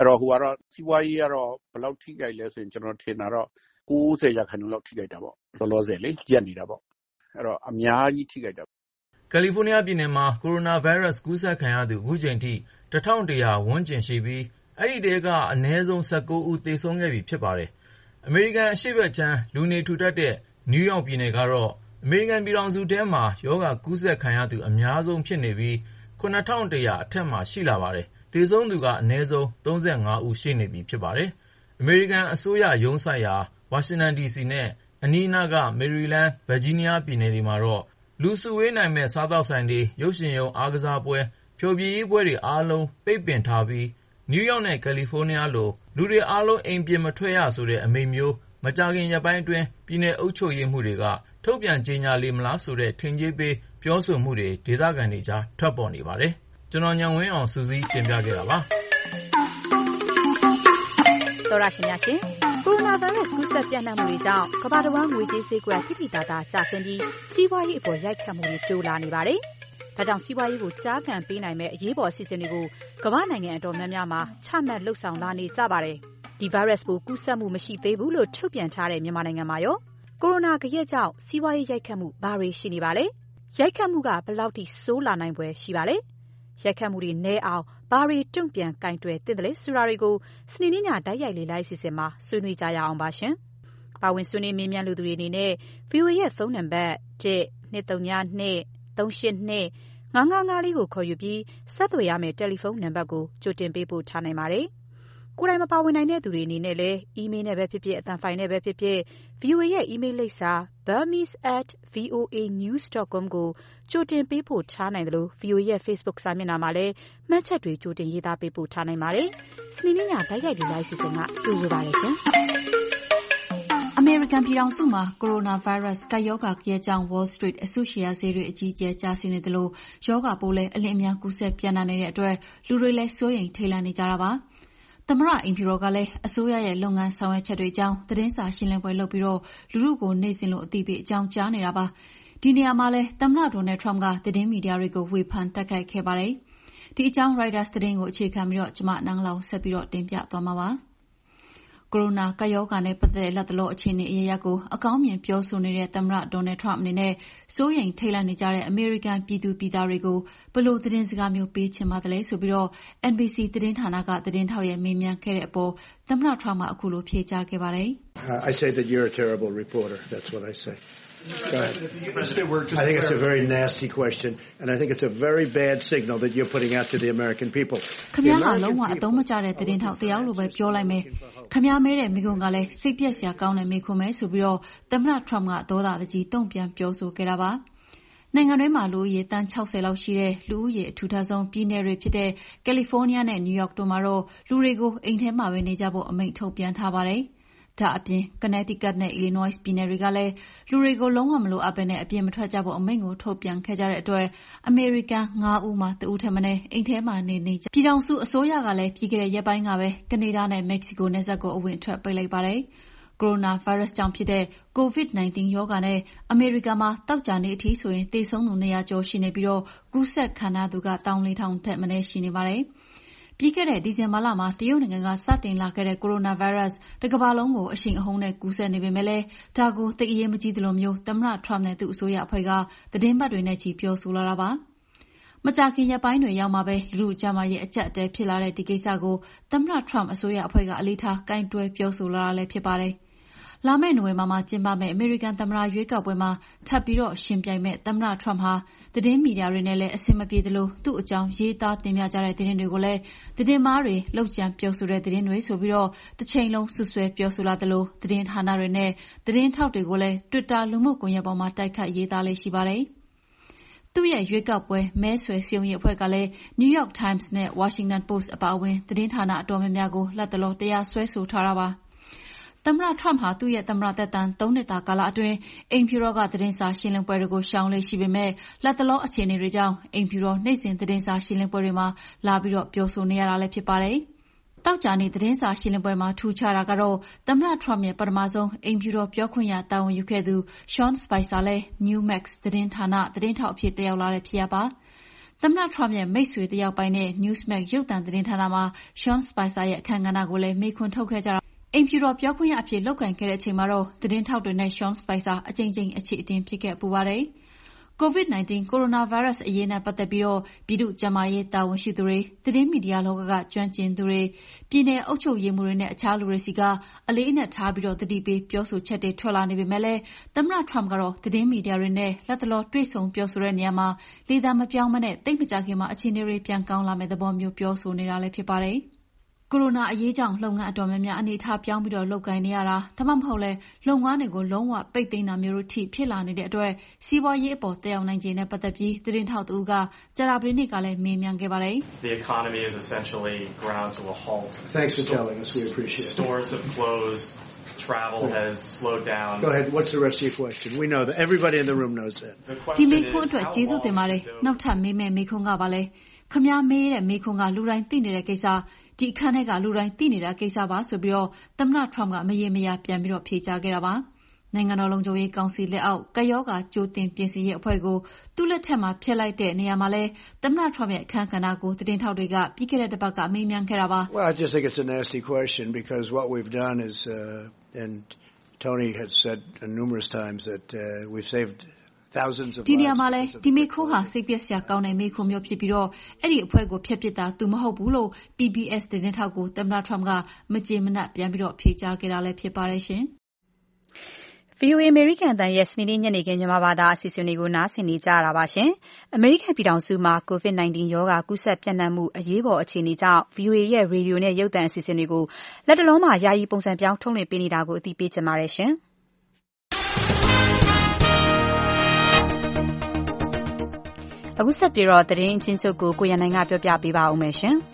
အဲ့တော့ဟိုကတော့စီးပွားရေးကတော့ဘယ်လောက်ထိခိုက်လဲဆိုရင်ကျွန်တော်ထင်တာတော့ကိုးဆယ်ရာခိုင်နှုန်းလောက်ထိခိုက်တာပေါ့လောလောဆယ်လေရက်နေတာပေါ့အဲ့တော့အများကြီးထိခိုက်တာကယ်လီဖိုးနီးယားပြည်နယ်မှာကိုရိုနာဗိုင်းရပ်စ်ကူးစက်ခံရသူအခုချိန်ထိတစ်ထောင်တစ်ရာဝန်းကျင်ရှိပြီးအဲ့ဒီတဲကအနည်းဆုံးဆယ့်ကိုးဦးသေဆုံးခဲ့ပြီဖြစ်ပါတယ်အမေရိကန်အရှေ့ဘက်ခြမ်းလူနေထူထပ်တဲ့နယူးယောက်ပြည်နယ်ကတော့အမေရိကန်ပြည်ထောင်စုထဲမှာရောဂါကူးစက်ခံရသူအများဆုံးဖြစ်နေပြီးခုနှစ်ထောင်တစ်ရာအထက်မှာရှိလာပါတယ်သေဆုံးသူကအနည်းဆုံးသုံးဆယ့်ငါးဦးရှိနေပြီဖြစ်ပါတယ်အမေရိကန်အစိုးရရုံးစိုက်ရာဝါရှင်တန်ဒီစီနဲ့အနီးအနားကမေရီလန်းဗာဂျီးနီးယားပြည်နယ်တွေမှာတော့လူစုဝေးနိုင်မဲ့စားသောက်ဆိုင်တွေရုပ်ရှင်ရုံအားကစားပွဲဖျော်ဖြေရေးပွဲတွေအားလုံးပိတ်ပင်ထားပြီးနယူးယောက်နဲ့ကယ်လီဖိုးနီးယားလိုလူတွေအားလုံးအိမ်ပြင်မထွက်ရဆိုတဲ့အမိန့်မျိုးမကြာခင်ရက်ပိုင်းအတွင်းပြည်နယ်အုပ်ချုပ်ရေးမှုတွေကထုတ်ပြန်ကြေညာလေမလားဆိုတဲ့ထင်ကြေးပေးပြောဆိုမှုတွေဒေသခံတွေကြားထွက်ပေါ်နေပါတယ်ကျွန်တော်ညံဝင်းအောင်စူးစီးတင်ပြခဲ့တာပါတော်ရရှင်များရှင်ကိုရိုနာဗိုင်းရပ်စ်ကူးစက်ပြန့်နှံ့မှုတွေကြောင့်ကမ္ဘာတစ်ဝန်းငွေကြေးဈေးကွက်ထိထိတာတာကျဆင်းပြီးစီးပွားရေးအပေါ်ရိုက်ခတ်မှုတွေတိုးလာနေပါတယ်။ဒါကြောင့်စီးပွားရေးကိုကြားခံပေးနိုင်မဲ့အရေးပေါ်အစီအစဉ်တွေကိုကမ္ဘာနိုင်ငံအတော်များများမှာချမှတ်လှုပ်ဆောင်လာနေကြပါတယ်။ဒီဗိုင်းရပ်စ်ပိုးကူးစက်မှုမရှိသေးဘူးလို့ထုတ်ပြန်ထားတဲ့မြန်မာနိုင်ငံမှာရောကိုရိုနာကရက်ကြောင့်စီးပွားရေးရိုက်ခတ်မှုဘာတွေရှိနေပါလဲ။ရိုက်ခတ်မှုကဘယ်လောက်ထိဆိုးလာနိုင်ပွဲရှိပါလဲ။ရိုက်ခတ်မှုတွေနည်းအောင်ဘာတွေတုံ့ပြန်ကင်တွယ်သင့်တယ်လဲဆိုတာတွေကိုစနေနေ့ညတိုက်ရိုက်လေလိုက်စီစဉ်မှာဆွေးနွေးကြရအောင်ပါရှင်။ပါဝင်ဆွေးနွေးမေးမြန်းလူသူတွေအနေနဲ့ ဗွီအိုအေ ရဲ့ဖုန်းနံပါတ်တစ် နှစ် သုံး ည နှစ် သုံး ရှစ် နှစ် ငါး ငါး ငါး လေးကိုခေါ်ယူပြီးဆက်သွယ်ရမယ့်တယ်လီဖုန်းနံပါတ်ကိုကြိုတင်ပေးပို့ထားနိုင်ပါတယ်။ကိုယ်တိုင်မပါဝင်နိုင်တဲ့သူတွေအနေနဲ့လည်းအီးမေးလ်နဲ့ပဲဖြစ်ဖြစ်အသံဖိုင်နဲ့ပဲဖြစ်ဖြစ် ဗွီအိုအေ ရဲ့အီးမေးလ်လိပ်စာ burmese at voa news dot com ကိုကြိုတင်ပေးပို့ထားနိုင်တယ်လို့ ဗွီအိုအေ ရဲ့ Facebook စာမျက်နှာမှာလည်းမှတ်ချက်တွေကြိုတင်ရေးသားပေးပို့ထားနိုင်ပါတယ်။စနေနေ့ညတိုက်ရိုက်လေလိုက်စီစဉ်ကကြိုဆိုပါရစေရှင်။အမေရိကန်ပြည်ထောင်စုမှာကိုရိုနာဗိုင်းရပ်စ်ကပ်ရောဂါကြက်ကြောင့် Wall Street အစုရှယ်ယာဈေးတွေအကြီးအကျယ်ကျဆင်းနေသလိုရောဂါပိုးလည်းအလင်းအမြန်ကူးစက်ပြန့်နှံ့နေတဲ့အတွက်လူတွေလည်းစိုးရိမ်ထိတ်လန့်နေကြတာပါ။သမ္မတအိမ်ဖြူတော်ကလည်းအစိုးရရဲ့လုပ်ငန်းဆောင်ရွက်ချက်တွေအကြောင်းသတင်းစာရှင်းလင်းပွဲလုပ်ပြီးတော့လူထုကိုနေ့စဉ်လိုအသိပေးအကြောင်းကြားနေတာပါ။ဒီနေရာမှာလည်းသမ္မတဒေါ်နယ်ထရမ့်ကသတင်းမီဒီယာတွေကိုဝေဖန်တိုက်ခိုက်ခဲ့ပါတယ်။ဒီအကြောင်း Reuters သတင်းကိုအခြေခံပြီးတော့ကျမနန်းလောင်ဆက်ပြီးတော့တင်ပြသွားမှာပါ။ကိုရိုနာကပ်ရောဂါနဲ့ပတ်သက်တဲ့လတ်တလောအခြေအနေအရရပ်ကိုအကောင်းမြင်ပြောဆိုနေတဲ့သမ္မတဒေါ်နယ်ထရမ့်အနေနဲ့စိုးရိမ်ထိတ်လန့်နေကြတဲ့အမေရိကန်ပြည်သူပြည်သားတွေကိုဘယ်လိုသတင်းစကားမျိုးပေးချင်ပါသလဲဆိုပြီးတော့ N B C သတင်းဌာနကသတင်းထောက်ရဲ့မေးမြန်းခဲ့တဲ့အပေါ်သမ္မတထရမ့်ကအခုလိုဖြေကြားခဲ့ပါတယ်။ I say that you're a terrible reporter. That's what I say. Go ahead. I think it's a very nasty question, and I think it's a very bad signal that you're putting out to the American people. ခင်ဗျားဟာလုံးဝအသုံးမကျတဲ့သတင်းထောက်တရားလိုပဲပြောလိုက်မယ်။ခင်ဗျားမဲတဲ့မိကွန်းကလည်းစိတ်ပြက်စရာကောင်းတဲ့မိခွန်းပဲဆိုပြီးတော့သမ္မတထရမ့်ကဒေါသတကြီးတုံ့ပြန်ပြောဆိုခဲ့တာပါ။နိုင်ငံတွင်းမှာလူဦးရေတန်း၆၀လောက်ရှိတဲ့လူဦးရေအထူထပ်ဆုံးပြည်နယ်တွေဖြစ်တဲ့ကယ်လီဖိုးနီးယားနဲ့နယူးယောက်တို့မှာတော့လူတွေကိုအိမ်ထဲမှာပဲနေကြဖို့အမိန့်ထုတ်ပြန်ထားပါတယ်။ဒါအပြင် Connecticut နဲ့ Illinois ပြည်နယ်တွေကလည်းလူတွေကိုလုံးဝမလိုအပ်ဘဲနဲ့အပြင်မထွက်ကြဖို့အမိန့်ကိုထုတ်ပြန်ခဲ့ကြတဲ့အတွက်အမေရိကန်၅ဦးမှာတဦးထက်မနည်းအိမ်ထဲမှာနေနေကြပြည်ထောင်စုအစိုးရကလည်းပြီးခဲ့တဲ့ရက်ပိုင်းကပဲကနေဒါနဲ့မက္ကဆီကိုနယ်စပ်ကိုအဝင်ထွက်ပိတ်လိုက်ပါတယ်။ကိုရိုနာဗိုင်းရပ်စ်ကြောင့်ဖြစ်တဲ့ ကိုဗစ်၁၉ ရောဂါနဲ့အမေရိကန်မှာသောကြာနေ့အထိဆိုရင်သေဆုံးသူ၂၀၀ကျော်ရှိနေပြီးတော့ကူးစက်ခံရသူက၁၄,၀၀၀ထက်မနည်းရှိနေပါတယ်။ပြီးခဲ့တဲ့ဒီဇင်ဘာလမှာတရုတ်နိုင်ငံကစတင်လာခဲ့တဲ့ကိုရိုနာဗိုင်းရပ်စ်တကမ္ဘာလုံးကိုအရှိန်အဟုန်နဲ့ကူးစက်နေပေမဲ့လည်းဒါကိုသိအရေးမကြီးသလိုမျိုးသမ္မတထရမ့်နဲ့သူ့အစိုးရအဖွဲ့ကသတင်းပတ်တွေနဲ့ချီပြောဆိုလာတာပါ။မကြာခင်ရက်ပိုင်းတွေရောက်မှာပဲလူထုကြားမှာရဲ့အကြက်အတဲဖြစ်လာတဲ့ဒီကိစ္စကိုသမ္မတထရမ့်အစိုးရအဖွဲ့ကအလေးထားကင်တွယ်ပြောဆိုလာတာလည်းဖြစ်ပါတယ်။လာမယ့်နိုဝင်ဘာမှာကျင်းပမယ့်အမေရိကန်သမ္မတရွေးကောက်ပွဲမှာထပ်ပြီးတော့ရှင်ပြိုင်မဲ့သမ္မတထရမ့်ဟာသတင်းမီဒီယာတွေနဲ့လည်းအဆင်မပြေသလိုသူ့အကြောင်းရေးသားတင်ပြကြတဲ့သတင်းတွေကိုလည်းသတင်းမားတွေလှုပ်ကြံပြောဆိုတဲ့သတင်းတွေဆိုပြီးတော့တစ်ချိန်လုံးဆွဆွဲပြောဆိုလာသလိုသတင်းဌာနတွေနဲ့သတင်းထောက်တွေကိုလည်း Twitter လူမှုကွန်ရက်ပေါ်မှာတိုက်ခတ်ရေးသားလေးရှိပါတယ်။သူ့ရဲ့ရွေးကောက်ပွဲမဲဆွယ်စည်းရုံးရေးအဖွဲ့ကလည်း New York Times နဲ့ Washington Post အပါအဝင်သတင်းဌာနအတော်များများကိုလက်တလောတရားစွဲဆိုထားတာပါ။သမ္မတထရမ့်ဟာသူ့ရဲ့သမ္မတသက်တမ်းသုံးနှစ်တာကာလအတွင်းအိမ်ဖြူတော်ကသတင်းစာရှင်းလင်းပွဲတွေကိုရှောင်လေ့ရှိပေမဲ့လက်တလောအခြေအနေတွေကြောင့်အိမ်ဖြူတော်နေ့စဉ်သတင်းစာရှင်းလင်းပွဲတွေမှာလာပြီးတော့ပြောဆိုနေရတာလည်းဖြစ်ပါတယ်။သောကြာနေ့သတင်းစာရှင်းလင်းပွဲမှာထူးခြားတာကတော့သမ္မတထရမ့်ရဲ့ပထမဆုံးအိမ်ဖြူတော်ပြောခွင့်ရတာဝန်ယူခဲ့သူ Sean Spicer လည်း Newsmax သတင်းဌာနသတင်းထောက်အဖြစ်တက်ရောက်လာတဲ့ဖြစ်ရပ်ပါ။သမ္မတ Trump ရဲ့မိတ်ဆွေတယောက်ပိုင်းနဲ့ Newsmax ရုပ်သံသတင်းဌာနမှာ Sean Spicer ရဲ့အခမ်းအနားကိုလည်းမေးခွန်းထုတ်ခဲ့ကြတာအိမ်ဖြူတော်ပြောခွင့်ရအဖြစ်လုပ်ကိုင်ခဲ့တဲ့အချိန်မှာတော့သတင်းထောက်တွေနဲ့ Sean Spicer အကြိမ်ကြိမ်အခြေအတင်ဖြစ်ခဲ့ပူပါတယ်။ ကိုဗစ် ၁၉ ကိုရိုနာဗိုင်းရပ်စ်အရေးနဲ့ပတ်သက်ပြီးပြည်သူ့ကျန်းမာရေးတာဝန်ရှိသူတွေ၊သတင်းမီဒီယာလောကကကျွမ်းကျင်သူတွေ၊ပြည်နယ်အုပ်ချုပ်ရေးမှူးတွေနဲ့အခြားလူတွေဆီကအလေးအနက်ထားပြီးသတိပေးပြောဆိုချက်တွေထွက်လာနေပေမဲ့လည်းသမ္မတ Trump ကတော့သတင်းမီဒီယာတွေနဲ့လတ်တလောတွေ့ဆုံပြောဆိုတဲ့နေရာမှာလေသံမပြောင်းမနဲ့သိပ်မကြာခင်မှာအခြေအနေတွေပြန်ကောင်းလာမယ့်သဘောမျိုးပြောဆိုနေတာလည်းဖြစ်ပါတယ်။ ကိုရိုနာအရေးကြောင့်လုပ်ငန်းအတော်များများအနေအထားပြောင်းပြီးလုပ်ကိုင်နေရတာဒါမှမဟုတ်လည်းလုပ်ငန်းတွေကိုလုံးဝပိတ်သိမ်းတာမျိုးတို့ထိဖြစ်လာနေတဲ့အတွက်စီးပွားရေးအပေါ်သက်ရောက်နိုင်ခြေနဲ့ပတ်သက်ပြီးသတင်းထောက်တဦးကကြာသပတေးနေ့ကလည်းမေးမြန်းခဲ့ပါတယ်။ The economy is essentially ground to a halt. Thanks for telling us. We appreciate it. Stores have closed. Travel has slowed down. Go ahead. What's the rest of your question? We know that. Everybody in the room knows that. ဒီမေးခွန်းအတွက်ကျေးဇူးတင်ပါတယ်။နောက်ထပ်မေးမယ့်မေးခွန်းကပါလဲ။ခင်ဗျားမေးတဲ့မေးခွန်းကလူတိုင်းသိနေတဲ့ကိစ္စဒီအခန်းထဲကလူတိုင်းသိနေတာကိစ္စပါဆိုပြီးသမ္မတ Trump ကမရေမရာပြန်ပြီးဖြေကြားခဲ့တာပါ။နိုင်ငံတော်လုံခြုံရေးကောင်စီလက်အောက်ကပ်ရောဂါကြိုတင်ပြင်ဆင်ရေးအဖွဲ့ကိုသူ့လက်ထက်မှာဖျက်လိုက်တဲ့နေရာမှာလဲသမ္မတ Trump ရဲ့အခမ်းကဏ္ဍကိုသတင်းထောက်တွေကပြီးခဲ့တဲ့တစ်ပတ်ကမေးမြန်းခဲ့တာပါ။ Well, I just think it's a nasty question because what we've done is uh, and Tony had said numerous times that uh, we've saved thousands of lives. ဒီနေရာမှာလဲဒီမေးခွန်းဟာစိတ်ပျက်စရာကောင်းတဲ့မေးခွန်းမျိုးဖြစ်ပြီးတော့အဲ့ဒီအဖွဲ့ကိုဖျက်ပစ်တာသူမဟုတ်ဘူးလို့ P B S သတင်းထောက်ကိုသမ္မတ Trump ကမကြေမနပ်ပြန်ပြီးဖြေကြားခဲ့တာလည်းဖြစ်ပါတယ်ရှင်။ဗွီအိုအေ အမေရိကန်အသံရဲ့စနေနေ့ညနေခင်းမြန်မာဘာသာအစီအစဉ်တွေကိုနားဆင်နေကြရတာပါရှင်။အမေရိကန်ပြည်ထောင်စုမှာ ကိုဗစ် ၁၉ ရောဂါကူးစက်ပြန့်နှံ့မှုအရေးပေါ်အခြေအနေကြောင့် ဗွီအိုအေရဲ့ရေဒီယိုနဲ့ရုပ်သံအစီအစဉ်တွေကိုလက်တလုံးမှာယာယီပုံစံပြောင်းထုတ်လွှင့်ပေးနေတာကိုအသိပေးချင်ပါတယ်ရှင်။အခုဆက်ပြီးတော့သတင်းအချင်းချုပ်ကိုကိုရန်နိုင်ကပြောပြပေးပါဦးမယ်ရှင်။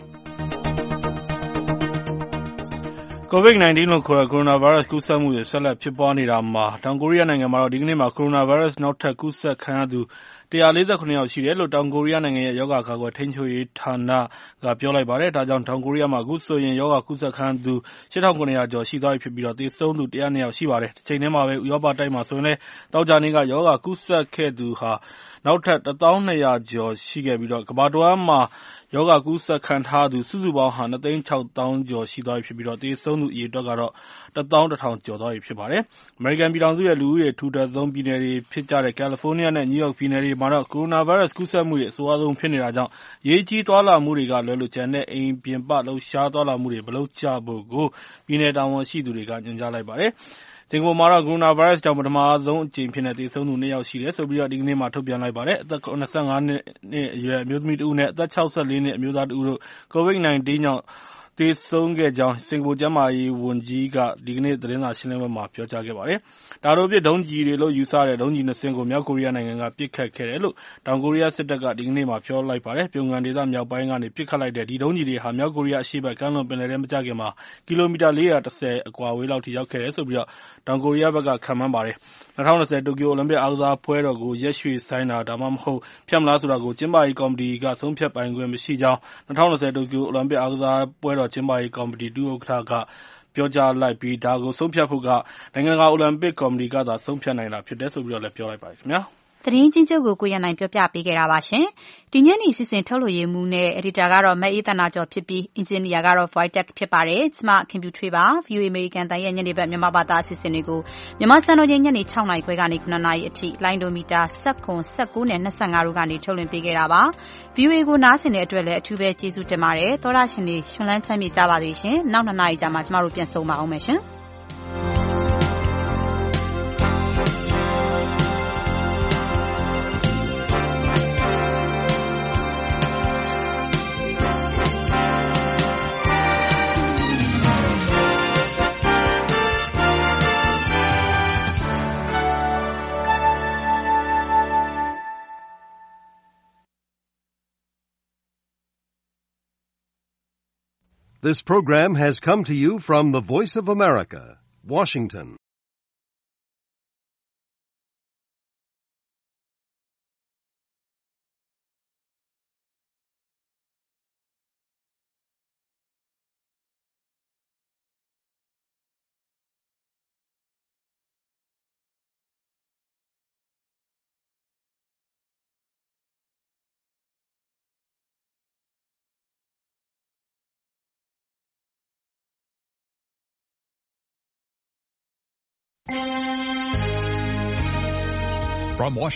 ကိုဗစ် ၁၉ လို့ခေါ်တဲ့ကိုရိုနာဗိုင်းရပ်စ်ကူးစက်မှုတွေဆက်လက်ဖြစ်ပွားနေတာမှာတောင်ကိုရီးယားနိုင်ငံမှာတော့ဒီကနေ့မှာကိုရိုနာဗိုင်းရပ်စ်နောက်ထပ်ကူးစက်ခံရသူ၁၄၇ ယောက်ရှိတယ်လို့တောင်ကိုရီးယားနိုင်ငံရဲ့ရောဂါကာကွယ်ထိန်းချုပ်ရေးဌာနကပြောလိုက်ပါတယ်။ဒါကြောင့်တောင်ကိုရီးယားမှာအခုဆိုရင်ရောဂါကူးစက်ခံရသူ၈ထောင်၇ရာကျော်ရှိသွားပြီဖြစ်ပြီးသေဆုံးသူ၁၀၂ယောက်ရှိပါတယ်။တချိန်တည်းမှာပဲဥရောပတိုက်မှာဆိုရင်လည်းသောကြာနေ့ကရောဂါကူးစက်ခဲ့သူဟာနောက်ထပ်၁သောင်း၂ရာကျော်ရှိခဲ့ပြီးကမ္ဘာတဝန်းမှာရောဂါကူးစက်ခံထားသူစုစုပေါင်းဟာ၂သိန်း၆သောင်းကျော်ရှိသွားပြီဖြစ်ပြီးသေဆုံးသူအရေအတွက်ကတော့၁သောင်း၁ထောင်ကျော်သွားပြီဖြစ်ပါတယ်။အမေရိကန်ပြည်ထောင်စုရဲ့လူဦးရေထူထပ်ဆုံးပြည်နယ်တွေဖြစ်ကြတဲ့ကယ်လီဖိုးနီးယားနဲ့နယူးယောက်ပြည်နယ်တွေမှာတော့ကိုရိုနာဗိုင်းရပ်စ်ကူးစက်မှုတွေအဆိုးဆုံးဖြစ်နေတာကြောင့်အရေးကြီးသွားလာမှုတွေကလွဲလို့ကျန်တဲ့အိမ်ပြင်ပလှုပ်ရှားသွားလာမှုတွေမလုပ်ကြဖို့ကိုပြည်နယ်တာဝန်ရှိသူတွေကညွှန်ကြားလိုက်ပါတယ်။စင်ကာပူမှာတော့ကိုရိုနာဗိုင်းရပ်စ်ကြောင့်ပထမဆုံးအကြိမ်ဖြစ်သေဆုံးသူ၂ယောက်ရှိတယ်ဆိုပြီးဒီကနေ့မှထုတ်ပြန်လိုက်ပါတယ်။အသက်၇၅နှစ်အရွယ်အမျိုးသမီးတဦးနဲ့အသက်၆၄နှစ်အမျိုးသားတဦးတို့ကိုဗစ် ၁၉ ကြောင့်သေဆုံးခဲ့ကြောင်းစင်ကာပူကျန်းမာရေးဝန်ကြီးကဒီကနေ့သတင်းစာရှင်းလင်းပွဲမှာပြောကြားခဲ့ပါတယ်။တာတိုပစ်ဒုံးကျည်တွေလို့ယူဆတဲ့ဒုံးကျည်နှစ်စင်းကိုမြောက်ကိုရီးယားနိုင်ငံကပစ်ခတ်ခဲ့တယ်လို့တောင်ကိုရီးယားစစ်တပ်ကဒီကနေ့မှပြောလိုက်ပါတယ်။ပြုံယမ်းဒေသမြောက်ပိုင်းကနေပစ်ခတ်လိုက်တဲ့ဒီဒုံးကျည်တွေဟာမြောက်ကိုရီးယားအရှေ့ဘက်ကမ်းလွန်ပင်လယ်ထဲမကျခင်မှာကီလိုမီတာ၄ရာ၁၀အကွာအဝေးလောက်ထိရောက်ခဲ့တယ်ဆိုပြီးတောင်ကိုရီးယားဘက်ကခန့်မှန်းပါတယ်။၂၀၂၀တိုကျိုအိုလံပစ်အားကစားပွဲတော်ကိုရက်ရွှေ့ဆိုင်းတာဒါမှမဟုတ်ဖျက်မလားဆိုတာကိုကျင်းပရေးကော်မတီကဆုံးဖြတ်ပိုင်ခွင့်မရှိကြောင်း၂၀၂၀တိုကျိုအိုလံပစ်အားကစားပွဲတော်ကျင်းပရေးကော်မတီဒုဥက္ကဋ္ဌကပြောကြားလိုက်ပြီးဒါကိုဆုံးဖြတ်ဖို့ကနိုင်ငံတကာအိုလံပစ်ကော်မတီကသာဆုံးဖြတ်နိုင်တာဖြစ်တယ်လို့လည်းပြောလိုက်ပါတယ်ခင်ဗျာ။သတင်းချင်းချုပ်ကိုကိုရန်နိုင်ပြောပြပေးခဲ့တာပါရှင်။ဒီညနေစီစဉ်ထုတ်လို့ရမှုနဲ့ editor ကတော့မအေးသနာကျော်ဖြစ်ပြီး engineer ကတော့ Voitech ဖြစ်ပါတယ်။ကျမခင်ဗျူထွေးပါ ဗွီအိုအေ အမေရိကန်တန်ရဲ့ညနေဘက်မြန်မာဘာသာအစီအစဉ်တွေကိုမြန်မာစံတော်ချိန်ညနေ၆နာရီခွဲကနေခုနှစ်နာရီအထိလိုင်းဒိုမီတာ၁၇ ၁၉နဲ့၂၅တို့ကနေထုတ်လွှင့်ပေးခဲ့တာပါ။ ဗွီအိုအေကိုနားဆင်တဲ့အတွက်လည်းအထူးပဲကျေးဇူးတင်ပါတယ်။သောရရှင်တွေရှင်လန်းချမ်းမြေ့ကြပါစေရှင်။နောက်နှစ်နာရီကြာမှကျမတို့ပြန်ဆုံပါအောင်မယ်ရှင်။ This program has come to you from the Voice of America, Washington. From Washington.